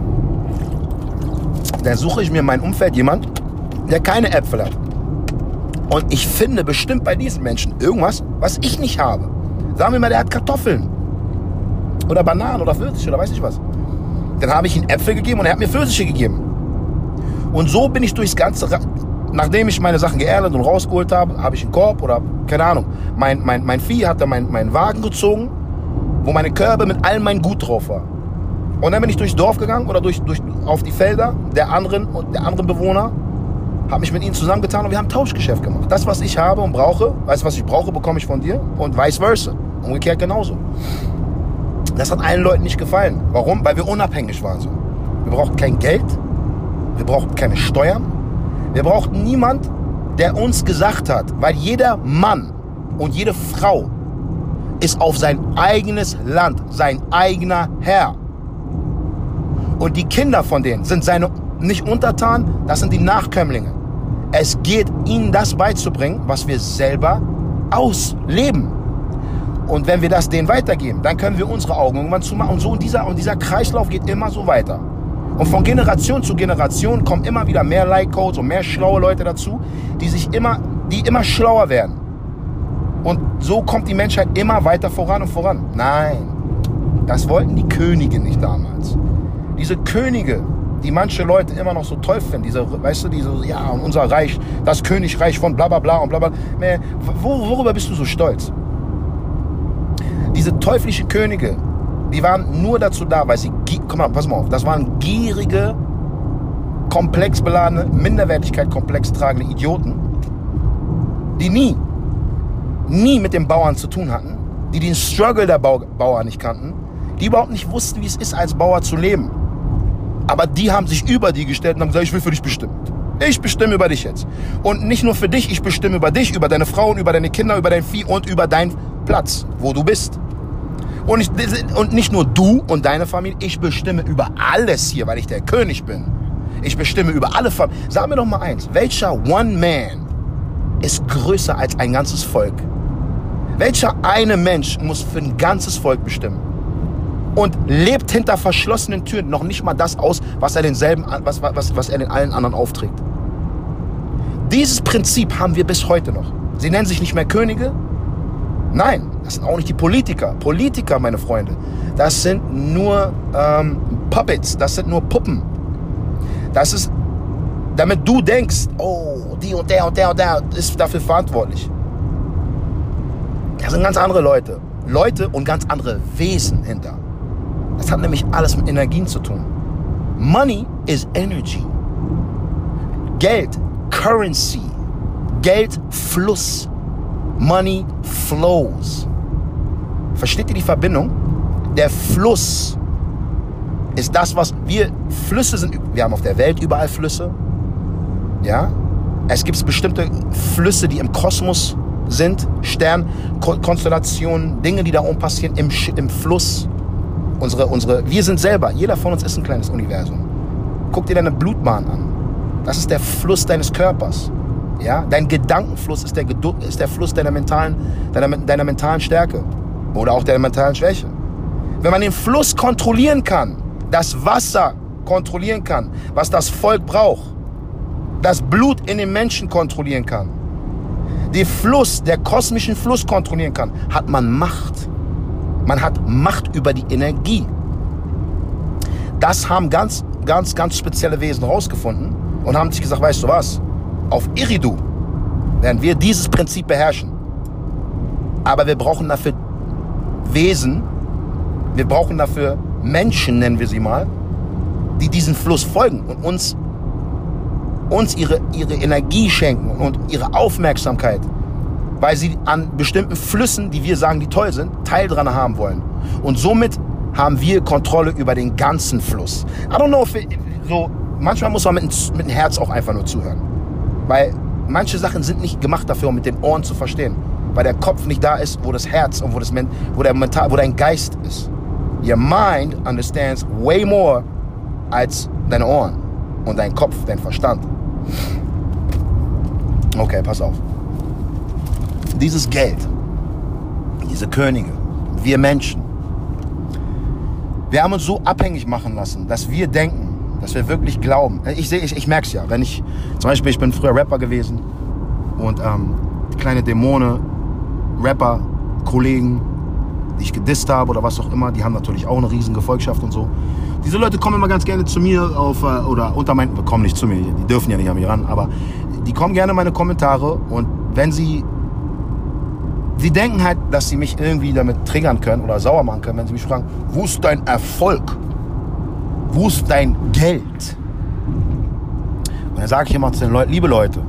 Dann suche ich mir in meinem Umfeld jemand, der keine Äpfel hat. Und ich finde bestimmt bei diesen Menschen irgendwas, was ich nicht habe. Sagen wir mal, der hat Kartoffeln. Oder Bananen oder Pfirsiche oder weiß ich was. Dann habe ich ihm Äpfel gegeben und er hat mir Pfirsiche gegeben. Und so bin ich durchs ganze... Ra- Nachdem ich meine Sachen geerntet und rausgeholt habe, habe ich einen Korb oder, keine Ahnung, mein, mein, mein Vieh hat dann meinen mein Wagen gezogen, wo meine Körbe mit all mein Gut drauf war. Und dann bin ich durchs Dorf gegangen oder durch, durch, auf die Felder der anderen, und der anderen Bewohner, habe mich mit ihnen zusammengetan und wir haben Tauschgeschäft gemacht. Das, was ich habe und brauche, weißt du, was ich brauche, bekomme ich von dir und vice versa. Umgekehrt genauso. Das hat allen Leuten nicht gefallen. Warum? Weil wir unabhängig waren so. Wir brauchten kein Geld, wir brauchten keine Steuern, wir brauchten niemand, der uns gesagt hat, weil jeder Mann und jede Frau ist auf sein eigenes Land, sein eigener Herr. Und die Kinder von denen sind seine nicht Untertanen, das sind die Nachkömmlinge. Es geht ihnen das beizubringen, was wir selber ausleben. Und wenn wir das denen weitergeben, dann können wir unsere Augen irgendwann zumachen. Und so und dieser, und dieser Kreislauf geht immer so weiter. Und von Generation zu Generation kommen immer wieder mehr Like-Codes und mehr schlaue Leute dazu, die sich immer, die immer schlauer werden. Und so kommt die Menschheit immer weiter voran und voran. Nein, das wollten die Könige nicht damals. Diese Könige, die manche Leute immer noch so toll finden, diese, weißt du, diese, ja, unser Reich, das Königreich von bla bla bla und bla bla. Wor, worüber bist du so stolz? Diese teuflischen Könige, die waren nur dazu da, weil sie, guck mal, pass mal auf, das waren gierige, komplexbeladene, Minderwertigkeit komplex tragende Idioten, die nie, nie mit den Bauern zu tun hatten, die den Struggle der Bau, Bauern nicht kannten, die überhaupt nicht wussten, wie es ist, als Bauer zu leben. Aber die haben sich über die gestellt und haben gesagt, ich will für dich bestimmen. Ich bestimme über dich jetzt. Und nicht nur für dich, ich bestimme über dich, über deine Frauen, über deine Kinder, über dein Vieh und über deinen Platz, wo du bist. Und, ich, und nicht nur du und deine Familie, ich bestimme über alles hier, weil ich der König bin. Ich bestimme über alle Familien. Sag mir doch mal eins, welcher One Man ist größer als ein ganzes Volk? Welcher eine Mensch muss für ein ganzes Volk bestimmen? Und lebt hinter verschlossenen Türen noch nicht mal das aus, was er denselben, was, was, was er den allen anderen aufträgt. Dieses Prinzip haben wir bis heute noch. Sie nennen sich nicht mehr Könige. Nein, das sind auch nicht die Politiker. Politiker, meine Freunde, das sind nur ähm, Puppets, das sind nur Puppen. Das ist, damit du denkst, oh, die und der und der und der ist dafür verantwortlich. Das sind ganz andere Leute. Leute und ganz andere Wesen hinter. Das hat nämlich alles mit Energien zu tun. Money is energy. Geld, Currency. Geld, Fluss. Money flows. Versteht ihr die Verbindung? Der Fluss ist das, was wir, Flüsse sind, wir haben auf der Welt überall Flüsse. Ja? Es gibt bestimmte Flüsse, die im Kosmos sind, Sternkonstellationen, Dinge, die da oben passieren, im, im Fluss. Unsere, unsere, wir sind selber, jeder von uns ist ein kleines Universum. Guck dir deine Blutbahn an. Das ist der Fluss deines Körpers. Ja? Dein Gedankenfluss ist der, ist der Fluss deiner mentalen, deiner, deiner mentalen Stärke oder auch deiner mentalen Schwäche. Wenn man den Fluss kontrollieren kann, das Wasser kontrollieren kann, was das Volk braucht, das Blut in den Menschen kontrollieren kann, den Fluss, der kosmischen Fluss kontrollieren kann, hat man Macht. Man hat Macht über die Energie. Das haben ganz, ganz, ganz spezielle Wesen rausgefunden und haben sich gesagt, weißt du was, auf Eridu werden wir dieses Prinzip beherrschen. Aber wir brauchen dafür Wesen, wir brauchen dafür Menschen, nennen wir sie mal, die diesen Fluss folgen und uns, uns ihre, ihre Energie schenken und ihre Aufmerksamkeit, weil sie an bestimmten Flüssen, die wir sagen, die toll sind, Teil dran haben wollen. Und somit haben wir Kontrolle über den ganzen Fluss. I don't know, if it, so, manchmal muss man mit, mit dem Herz auch einfach nur zuhören. Weil manche Sachen sind nicht gemacht dafür, um mit den Ohren zu verstehen. Weil der Kopf nicht da ist, wo das Herz und wo, das, wo, der Mental, wo dein Geist ist. Your mind understands way more als deine Ohren und dein Kopf, dein Verstand. Okay, pass auf. Dieses Geld, diese Könige, wir Menschen, wir haben uns so abhängig machen lassen, dass wir denken, dass wir wirklich glauben. Ich sehe, ich, ich merke es ja, wenn ich, zum Beispiel, ich bin früher Rapper gewesen und ähm, kleine Dämonen, Rapper, Kollegen, die ich gedisst habe oder was auch immer, die haben natürlich auch eine riesen Gefolgschaft und so. Diese Leute kommen immer ganz gerne zu mir auf, äh, oder unter meinen, kommen nicht zu mir, die dürfen ja nicht an mich ran, aber die kommen gerne in meine Kommentare und wenn sie, sie denken halt, dass sie mich irgendwie damit triggern können oder sauer machen können, wenn sie mich fragen, wo ist dein Erfolg? Wo ist dein Geld? Und dann sage ich immer zu den Leuten, liebe Leute,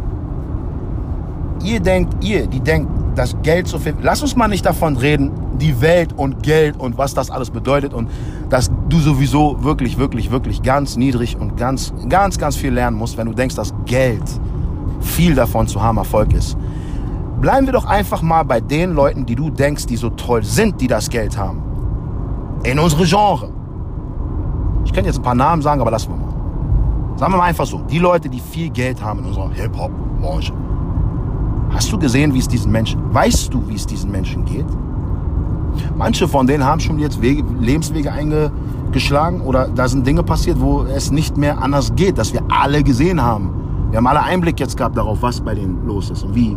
ihr denkt, ihr, die denkt, dass Geld so viel, lass uns mal nicht davon reden, die Welt und Geld und was das alles bedeutet und dass du sowieso wirklich, wirklich, wirklich ganz niedrig und ganz, ganz, ganz viel lernen musst, wenn du denkst, dass Geld viel davon zu haben Erfolg ist. Bleiben wir doch einfach mal bei den Leuten, die du denkst, die so toll sind, die das Geld haben. In unsere Genre. Ich könnte jetzt ein paar Namen sagen, aber lassen wir mal. Sagen wir mal einfach so, die Leute, die viel Geld haben in unserer Hip-Hop-Branche. Hast du gesehen, wie es diesen Menschen, weißt du, wie es diesen Menschen geht? Manche von denen haben schon jetzt Wege, Lebenswege eingeschlagen oder da sind Dinge passiert, wo es nicht mehr anders geht, dass wir alle gesehen haben. Wir haben alle Einblick jetzt gehabt darauf, was bei denen los ist und wie,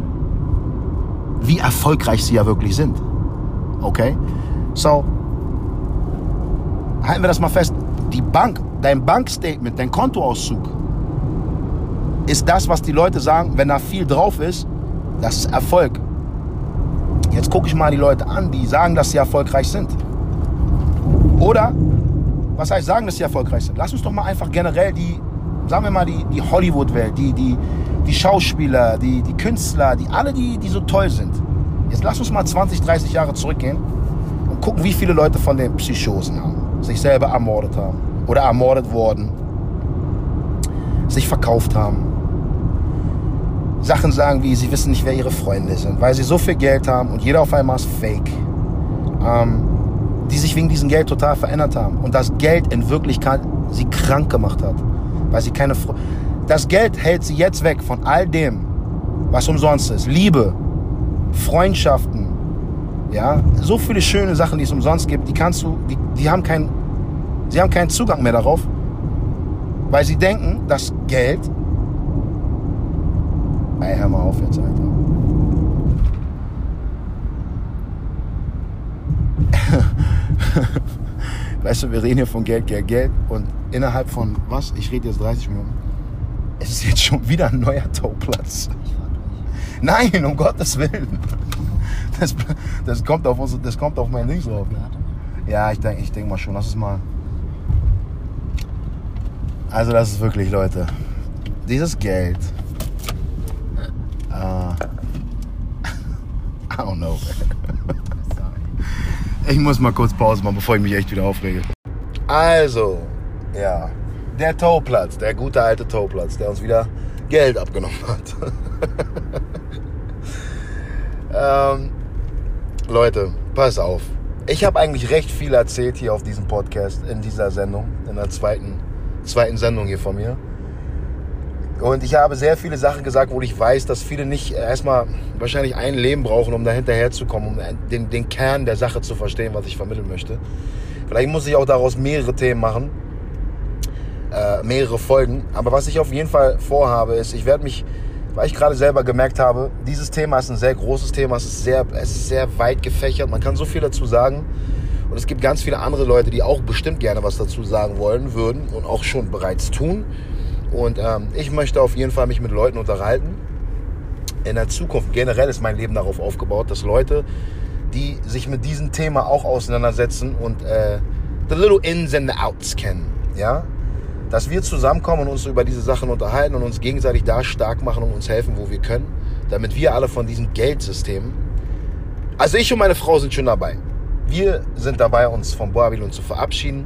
wie erfolgreich sie ja wirklich sind. Okay? So, halten wir das mal fest. Die Bank, dein Bankstatement, dein Kontoauszug ist das, was die Leute sagen, wenn da viel drauf ist, das ist Erfolg. Jetzt gucke ich mal die Leute an, die sagen, dass sie erfolgreich sind. Oder, was heißt sagen, dass sie erfolgreich sind? Lass uns doch mal einfach generell die, sagen wir mal, die, die Hollywood-Welt, die, die, die Schauspieler, die, die Künstler, die alle, die, die so toll sind. Jetzt lass uns mal zwanzig, dreißig Jahre zurückgehen und gucken, wie viele Leute von den Psychosen haben, sich selber ermordet haben oder ermordet worden, sich verkauft haben. Sachen sagen wie, sie wissen nicht, wer ihre Freunde sind, weil sie so viel Geld haben und jeder auf einmal ist fake. Ähm, die sich wegen diesem Geld total verändert haben und das Geld in Wirklichkeit sie krank gemacht hat, weil sie keine Fre- Das Geld hält sie jetzt weg von all dem, was umsonst ist. Liebe, Freundschaften, ja, so viele schöne Sachen, die es umsonst gibt, die kannst du, die, die haben keinen, sie haben keinen Zugang mehr darauf, weil sie denken, dass Geld. Ey, hör mal auf jetzt, Alter. Weißt du, wir reden hier von Geld, Geld, Geld und innerhalb von, was? Ich rede jetzt dreißig Minuten. Es ist jetzt schon wieder ein neuer Tauplatz. Nein, um Gottes Willen. Das, das, kommt, auf unsere, das kommt auf mein Ding drauf. Ja, ich denke ich denk mal schon. Lass es mal. Also das ist wirklich, Leute, dieses Geld. Uh, I don't know. Ich muss mal kurz Pause machen, bevor ich mich echt wieder aufrege. Also, ja, der Tauplatz, der gute alte Tauplatz, der uns wieder Geld abgenommen hat. ähm, Leute, pass auf. Ich habe eigentlich recht viel erzählt hier auf diesem Podcast, in dieser Sendung, in der zweiten, zweiten Sendung hier von mir. Und ich habe sehr viele Sachen gesagt, wo ich weiß, dass viele nicht erstmal wahrscheinlich ein Leben brauchen, um da hinterher zu kommen, um den, den Kern der Sache zu verstehen, was ich vermitteln möchte. Vielleicht muss ich auch daraus mehrere Themen machen, äh, mehrere Folgen. Aber was ich auf jeden Fall vorhabe, ist, ich werde mich, weil ich gerade selber gemerkt habe, dieses Thema ist ein sehr großes Thema, es ist sehr, es ist sehr weit gefächert, man kann so viel dazu sagen. Und es gibt ganz viele andere Leute, die auch bestimmt gerne was dazu sagen wollen würden und auch schon bereits tun. Und ähm, ich möchte auf jeden Fall mich mit Leuten unterhalten. In der Zukunft generell ist mein Leben darauf aufgebaut, dass Leute, die sich mit diesem Thema auch auseinandersetzen und äh, the little ins and the outs kennen, ja, dass wir zusammenkommen und uns über diese Sachen unterhalten und uns gegenseitig da stark machen und uns helfen, wo wir können, damit wir alle von diesen Geldsystemen, also ich und meine Frau sind schon dabei. Wir sind dabei, uns von Babylon zu verabschieden.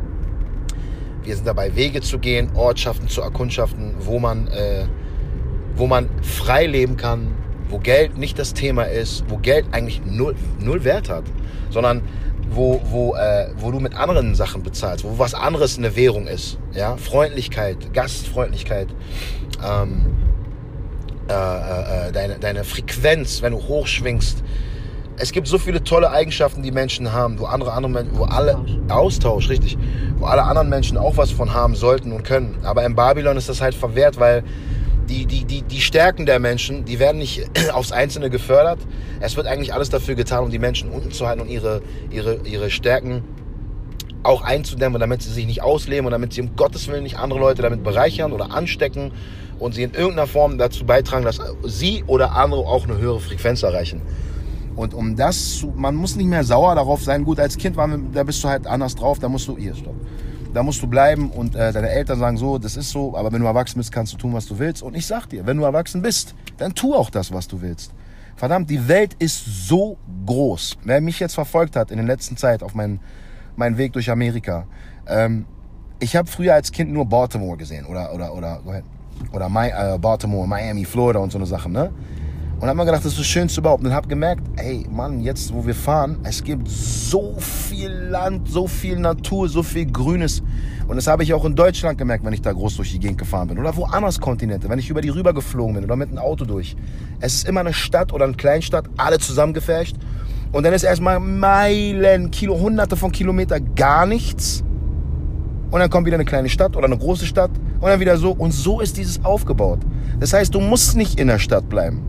Wir sind dabei, Wege zu gehen, Ortschaften zu erkundschaften, wo man, äh, wo man frei leben kann, wo Geld nicht das Thema ist, wo Geld eigentlich null, null Wert hat, sondern wo, wo, äh, wo du mit anderen Sachen bezahlst, wo was anderes eine Währung ist. Ja? Freundlichkeit, Gastfreundlichkeit, ähm, äh, äh, deine, deine Frequenz, wenn du hochschwingst. Es gibt so viele tolle Eigenschaften, die Menschen haben, wo andere andere Menschen, wo alle Austausch, richtig, wo alle anderen Menschen auch was von haben sollten und können. Aber in Babylon ist das halt verwehrt, weil die, die, die, die Stärken der Menschen, die werden nicht aufs Einzelne gefördert. Es wird eigentlich alles dafür getan, um die Menschen unten zu halten und ihre, ihre, ihre Stärken auch einzudämmen, damit sie sich nicht ausleben und damit sie um Gottes Willen nicht andere Leute damit bereichern oder anstecken und sie in irgendeiner Form dazu beitragen, dass sie oder andere auch eine höhere Frequenz erreichen. Und um das zu, man muss nicht mehr sauer darauf sein. Gut, als Kind war, da bist du halt anders drauf, da musst du, hier, stopp. Da musst du bleiben und äh, deine Eltern sagen so, das ist so, aber wenn du erwachsen bist, kannst du tun, was du willst. Und ich sag dir, wenn du erwachsen bist, dann tu auch das, was du willst. Verdammt, die Welt ist so groß. Wer mich jetzt verfolgt hat in der letzten Zeit auf meinen, meinen Weg durch Amerika, ähm, ich habe früher als Kind nur Baltimore gesehen oder, oder, oder, oder My, äh, Baltimore, Miami, Florida und so eine Sache, ne? Und hab mir gedacht, das ist das Schönste überhaupt. Und hab gemerkt, ey, Mann, jetzt wo wir fahren, es gibt so viel Land, so viel Natur, so viel Grünes. Und das habe ich auch in Deutschland gemerkt, wenn ich da groß durch die Gegend gefahren bin. Oder woanders Kontinente, wenn ich über die rüber geflogen bin oder mit einem Auto durch. Es ist immer eine Stadt oder eine Kleinstadt, alle zusammengefärscht. Und dann ist erstmal Meilen, Kilo, hunderte von Kilometern gar nichts. Und dann kommt wieder eine kleine Stadt oder eine große Stadt. Und dann wieder so. Und so ist dieses aufgebaut. Das heißt, du musst nicht in der Stadt bleiben.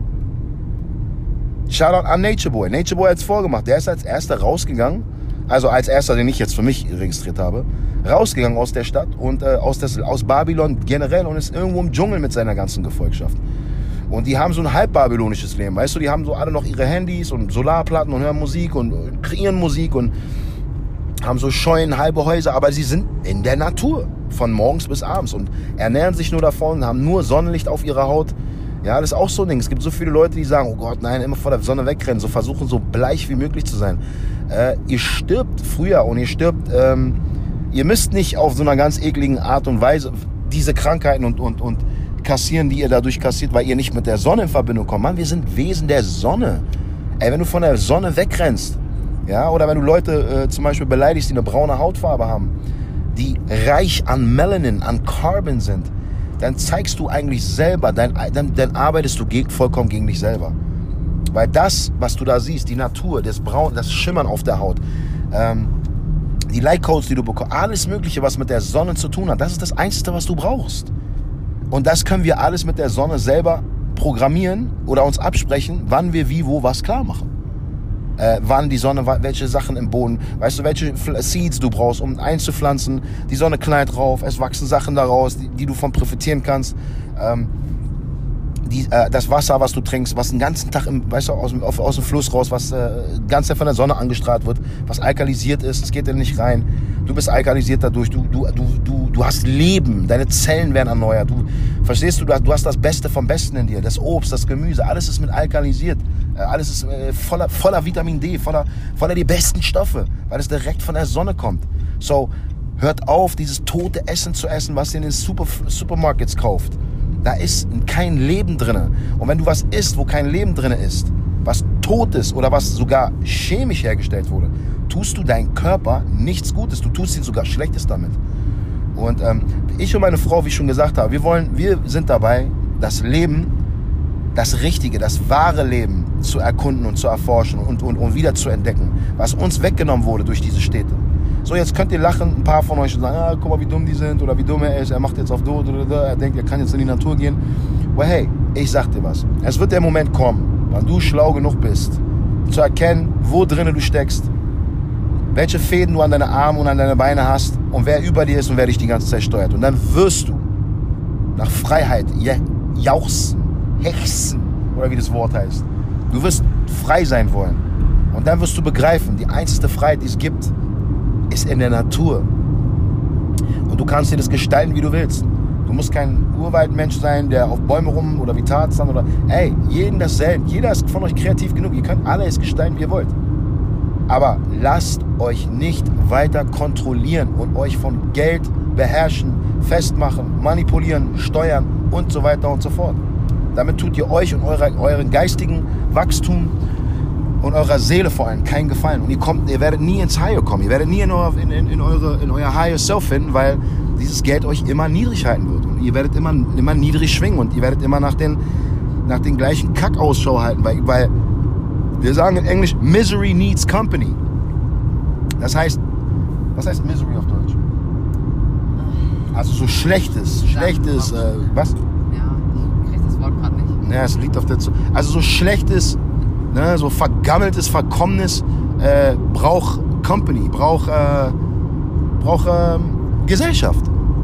Shoutout an Nature Boy. Nature Boy hat es vorgemacht. Der ist als erster rausgegangen, also als erster, den ich jetzt für mich registriert habe, rausgegangen aus der Stadt und äh, aus, des, aus Babylon generell und ist irgendwo im Dschungel mit seiner ganzen Gefolgschaft. Und die haben so ein halb babylonisches Leben, weißt du, die haben so alle noch ihre Handys und Solarplatten und hören Musik und, und kreieren Musik und haben so Scheunen, halbe Häuser, aber sie sind in der Natur von morgens bis abends und ernähren sich nur davon, haben nur Sonnenlicht auf ihrer Haut. Ja, das ist auch so ein Ding. Es gibt so viele Leute, die sagen, oh Gott, nein, immer vor der Sonne wegrennen, so versuchen, so bleich wie möglich zu sein. Äh, ihr stirbt früher und ihr stirbt, ähm, ihr müsst nicht auf so einer ganz ekligen Art und Weise diese Krankheiten und, und, und kassieren, die ihr dadurch kassiert, weil ihr nicht mit der Sonne in Verbindung kommt. Mann, wir sind Wesen der Sonne. Ey, wenn du von der Sonne wegrennst, ja, oder wenn du Leute äh, zum Beispiel beleidigst, die eine braune Hautfarbe haben, die reich an Melanin, an Carbon sind, dann zeigst du eigentlich selber, dann, dann, dann arbeitest du geg- vollkommen gegen dich selber. Weil das, was du da siehst, die Natur, das Braun, das Schimmern auf der Haut, ähm, die Lightcodes, die du bekommst, alles Mögliche, was mit der Sonne zu tun hat, das ist das Einzige, was du brauchst. Und das können wir alles mit der Sonne selber programmieren oder uns absprechen, wann wir wie, wo, was klar machen. Äh, wann die Sonne, welche Sachen im Boden, weißt du, welche Seeds du brauchst, um einzupflanzen. Die Sonne knallt drauf, es wachsen Sachen daraus, die, die du von profitieren kannst. Ähm, die, äh, das Wasser, was du trinkst, was den ganzen Tag im, weißt du, aus, dem, aus dem Fluss raus, was äh, ganz von der Sonne angestrahlt wird, was alkalisiert ist, es geht dir nicht rein. Du bist alkalisiert dadurch, du, du, du, du, du hast Leben, deine Zellen werden erneuert. Du, verstehst du, du hast, du hast das Beste vom Besten in dir, das Obst, das Gemüse, alles ist mit alkalisiert. Alles ist äh, voller, voller Vitamin D, voller, voller die besten Stoffe, weil es direkt von der Sonne kommt. So, hört auf, dieses tote Essen zu essen, was ihr in den Super, Supermarkets kauft. Da ist kein Leben drin. Und wenn du was isst, wo kein Leben drin ist, was tot ist oder was sogar chemisch hergestellt wurde, tust du deinem Körper nichts Gutes. Du tust ihm sogar Schlechtes damit. Und ähm, ich und meine Frau, wie ich schon gesagt habe, wir wollen, wir sind dabei, das Leben, das richtige, das wahre Leben zu erkunden und zu erforschen und, und, und wieder zu entdecken, was uns weggenommen wurde durch diese Städte. So, jetzt könnt ihr lachen, ein paar von euch und sagen, ah, guck mal, wie dumm die sind oder wie dumm er ist, er macht jetzt auf do, do, do, do. Er denkt, er kann jetzt in die Natur gehen. Aber hey, ich sag dir was, es wird der Moment kommen, wann du schlau genug bist, zu erkennen, wo drinnen du steckst, welche Fäden du an deine Arme und an deine Beine hast und wer über dir ist und wer dich die ganze Zeit steuert. Und dann wirst du nach Freiheit jauchzen, hechsen, oder wie das Wort heißt. Du wirst frei sein wollen. Und dann wirst du begreifen, die einzige Freiheit, die es gibt, ist in der Natur. Und du kannst dir das gestalten, wie du willst. Du musst kein Urwaldmensch sein, der auf Bäume rum oder wie Tarzan oder... Ey, jeden dasselbe. Jeder ist von euch kreativ genug. Ihr könnt alles gestalten, wie ihr wollt. Aber lasst euch nicht weiter kontrollieren und euch von Geld beherrschen, festmachen, manipulieren, steuern und so weiter und so fort. Damit tut ihr euch und eurer, euren geistigen Wachstum und eurer Seele vor allem keinen Gefallen. Und ihr, kommt, ihr werdet nie ins Higher kommen. Ihr werdet nie in, euer, in, in, in, eure, in euer Higher Self finden, weil dieses Geld euch immer niedrig halten wird. Und ihr werdet immer, immer niedrig schwingen und ihr werdet immer nach den, nach den gleichen Kackausschau halten. Weil, weil wir sagen in Englisch, Misery needs company. Das heißt, was heißt Misery auf Deutsch? Also so Schlechtes, Schlechtes, äh, was? Ja, ich krieg das Wort gerade nicht. Ja, es liegt auf der Zunge. Also so Schlechtes, ne, so vergammeltes, verkommenes, äh, braucht Company, braucht, äh, braucht äh, Gesellschaft.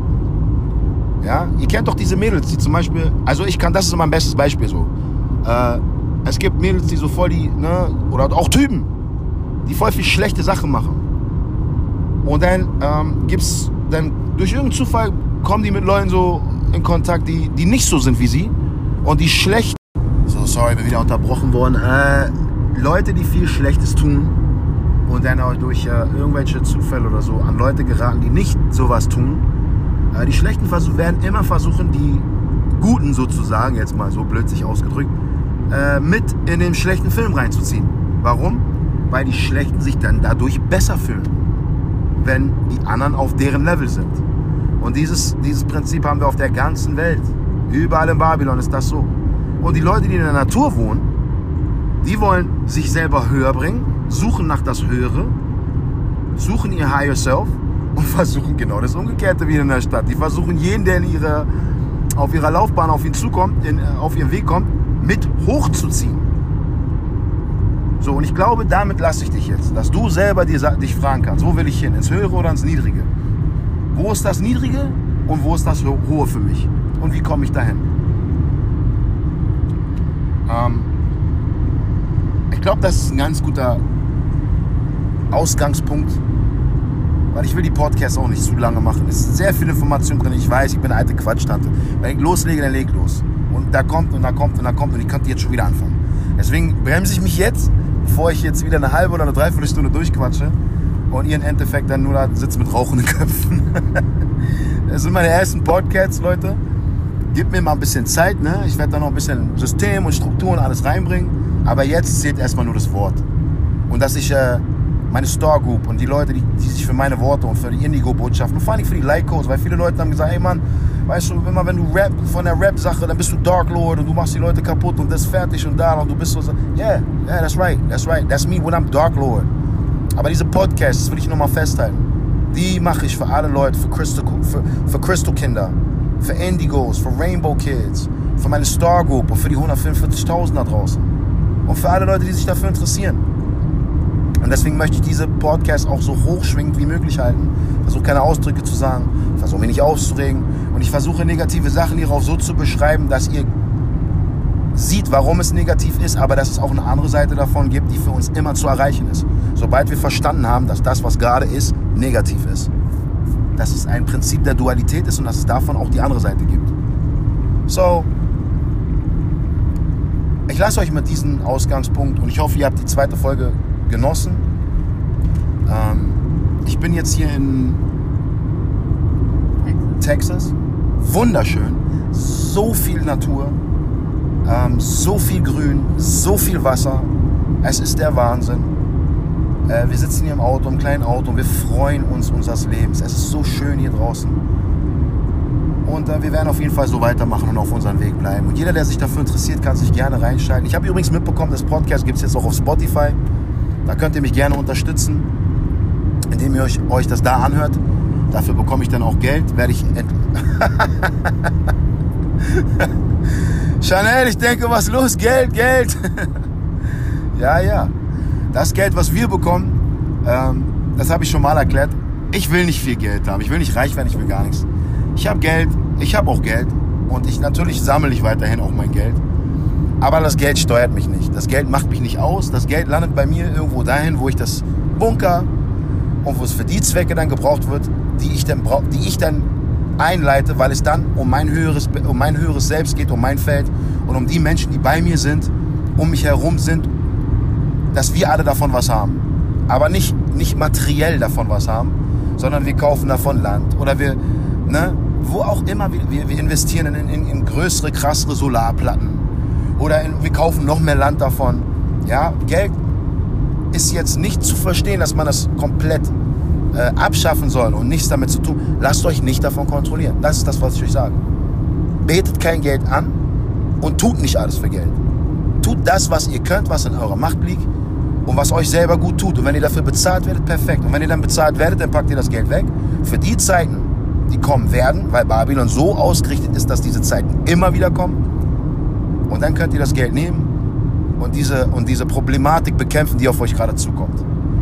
Ja, ihr kennt doch diese Mädels, die zum Beispiel, also ich kann, das ist mein bestes Beispiel so. Äh, es gibt Mädels, die so voll die, ne, oder auch Typen, die voll viel schlechte Sachen machen. Und dann ähm, gibt's, dann durch irgendeinen Zufall kommen die mit Leuten so in Kontakt, die, die nicht so sind wie sie und die schlecht. So, sorry, bin wieder unterbrochen worden. Äh, Leute, die viel Schlechtes tun und dann auch durch äh, irgendwelche Zufälle oder so an Leute geraten, die nicht sowas tun. Äh, die Schlechten versuch, werden immer versuchen, die Guten sozusagen, jetzt mal so blöd sich ausgedrückt, äh, mit in den schlechten Film reinzuziehen. Warum? Weil die Schlechten sich dann dadurch besser fühlen, wenn die anderen auf deren Level sind. Und dieses, dieses Prinzip haben wir auf der ganzen Welt. Überall in Babylon ist das so. Und die Leute, die in der Natur wohnen, die wollen sich selber höher bringen, suchen nach das Höhere, suchen ihr Higher Self und versuchen genau das Umgekehrte wie in der Stadt. Die versuchen jeden, der in ihre, auf ihrer Laufbahn auf ihn zukommt, in, auf ihren Weg kommt, mit hochzuziehen. So, und ich glaube, damit lasse ich dich jetzt, dass du selber dir, dich fragen kannst, wo will ich hin, ins Höhere oder ins Niedrige? Wo ist das Niedrige und wo ist das Hohe für mich? Und wie komme ich dahin? Ähm, ich glaube, das ist ein ganz guter Ausgangspunkt, weil ich will die Podcasts auch nicht zu lange machen. Es ist sehr viel Information drin. Ich weiß, ich bin eine alte Quatschtante. Wenn ich loslege, dann leg los. Und da kommt und da kommt und da kommt und ich könnte jetzt schon wieder anfangen. Deswegen bremse ich mich jetzt, bevor ich jetzt wieder eine halbe oder eine Dreiviertelstunde durchquatsche und ihr im Endeffekt dann nur da sitzt mit rauchenden Köpfen. Das sind meine ersten Podcasts, Leute. Gebt mir mal ein bisschen Zeit, ne? Ich werde da noch ein bisschen System und Struktur und alles reinbringen. Aber jetzt zählt erstmal nur das Wort. Und dass ich äh, meine Star Group und die Leute, die, die sich für meine Worte und für die Indigo-Botschaften und vor allem für die Like-Codes, weil viele Leute haben gesagt, hey Mann, weißt du, immer wenn du rap von der Rap-Sache, dann bist du Dark Lord und du machst die Leute kaputt und das ist fertig und da und du bist so, yeah, yeah, that's right, that's right, that's me when I'm Dark Lord. Aber diese Podcasts, das will ich nochmal festhalten, die mache ich für alle Leute, für Crystal, für, für Crystal Kinder, für Indigos, für Rainbow Kids, für meine Star Group und für die hundertfünfundvierzigtausend da draußen. Und für alle Leute, die sich dafür interessieren. Und deswegen möchte ich diese Podcasts auch so hochschwingend wie möglich halten. Versuche keine Ausdrücke zu sagen, versuche mich nicht aufzuregen. Und ich versuche negative Sachen hierauf so zu beschreiben, dass ihr sieht, warum es negativ ist, aber dass es auch eine andere Seite davon gibt, die für uns immer zu erreichen ist. Sobald wir verstanden haben, dass das, was gerade ist, negativ ist. Dass es ein Prinzip der Dualität ist und dass es davon auch die andere Seite gibt. So, ich lasse euch mit diesem Ausgangspunkt und ich hoffe, ihr habt die zweite Folge genossen. Ähm, ich bin jetzt hier in Texas. Wunderschön. So viel Natur. Ähm, so viel Grün. So viel Wasser. Es ist der Wahnsinn. Äh, wir sitzen hier im Auto, im kleinen Auto und wir freuen uns unseres Lebens. Es ist so schön hier draußen. Und äh, wir werden auf jeden Fall so weitermachen und auf unserem Weg bleiben. Und jeder, der sich dafür interessiert, kann sich gerne reinschalten. Ich habe übrigens mitbekommen, das Podcast gibt es jetzt auch auf Spotify. Da könnt ihr mich gerne unterstützen, indem ihr euch, euch das da anhört. Dafür bekomme ich dann auch Geld. Werde ich ent- Chanel, ich denke, was los? Geld, Geld. Ja, ja. Das Geld, was wir bekommen, ähm, das habe ich schon mal erklärt. Ich will nicht viel Geld haben. Ich will nicht reich werden, ich will gar nichts. Ich habe Geld, ich habe auch Geld. Und ich natürlich sammle ich weiterhin auch mein Geld. Aber das Geld steuert mich nicht. Das Geld macht mich nicht aus. Das Geld landet bei mir irgendwo dahin, wo ich das bunker, und wo es für die Zwecke dann gebraucht wird, die ich dann, brauch, die ich dann einleite, weil es dann um mein, höheres, um mein höheres Selbst geht, um mein Feld und um die Menschen, die bei mir sind, um mich herum sind, dass wir alle davon was haben. Aber nicht, nicht materiell davon was haben, sondern wir kaufen davon Land oder wir, ne, wo auch immer, wir, wir investieren in, in, in größere, krassere Solarplatten oder in, wir kaufen noch mehr Land davon. Ja, Geld ist jetzt nicht zu verstehen, dass man das komplett äh, abschaffen soll und nichts damit zu tun. Lasst euch nicht davon kontrollieren. Das ist das, was ich euch sage. Betet kein Geld an und tut nicht alles für Geld. Tut das, was ihr könnt, was in eurer Macht liegt und was euch selber gut tut. Und wenn ihr dafür bezahlt werdet, perfekt. Und wenn ihr dann bezahlt werdet, dann packt ihr das Geld weg. Für die Zeiten, die kommen werden, weil Babylon so ausgerichtet ist, dass diese Zeiten immer wieder kommen. Und dann könnt ihr das Geld nehmen und diese, und diese Problematik bekämpfen, die auf euch gerade zukommt.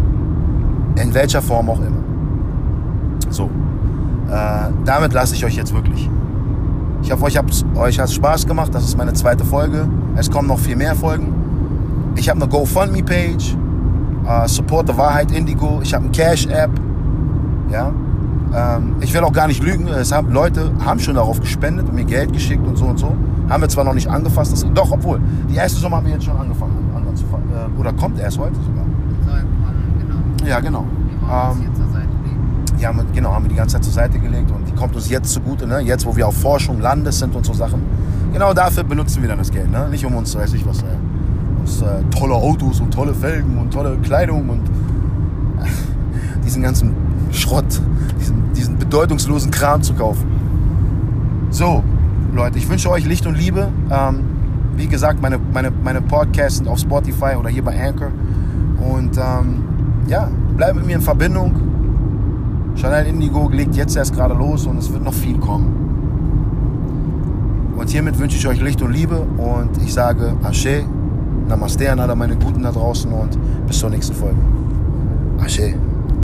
In welcher Form auch immer. So. Äh, damit lasse ich euch jetzt wirklich. Ich hoffe, euch hat euch hat's Spaß gemacht. Das ist meine zweite Folge. Es kommen noch viel mehr Folgen. Ich habe eine GoFundMe-Page. Uh, Support the Wahrheit Indigo. Ich habe eine Cash-App. Ja. Ähm, ich will auch gar nicht lügen. Es haben, Leute haben schon darauf gespendet und mir Geld geschickt und so und so. Haben wir zwar noch nicht angefasst. Das, doch, obwohl. Die erste Summe haben wir jetzt schon angefangen. anzufangen. Äh, oder kommt erst heute sogar. Genau. Ja, genau. Die haben uns jetzt zur Seite gelegt. Ja, genau, haben wir die ganze Zeit zur Seite gelegt und die kommt uns jetzt zugute, ne? Jetzt, wo wir auf Forschung Landes sind und so Sachen. Genau dafür benutzen wir dann das Geld, ne? Nicht um uns, weiß ich was, äh, uns äh, tolle Autos und tolle Felgen und tolle Kleidung und äh, diesen ganzen Schrott, diesen, diesen bedeutungslosen Kram zu kaufen. So, Leute, ich wünsche euch Licht und Liebe. Ähm, wie gesagt, meine, meine, meine Podcasts sind auf Spotify oder hier bei Anchor. Und ähm, ja, bleibt mit mir in Verbindung. Chanel Indigo legt jetzt erst gerade los und es wird noch viel kommen. Und hiermit wünsche ich euch Licht und Liebe und ich sage Ashe, Namaste an alle meine Guten da draußen und bis zur nächsten Folge. Ashe.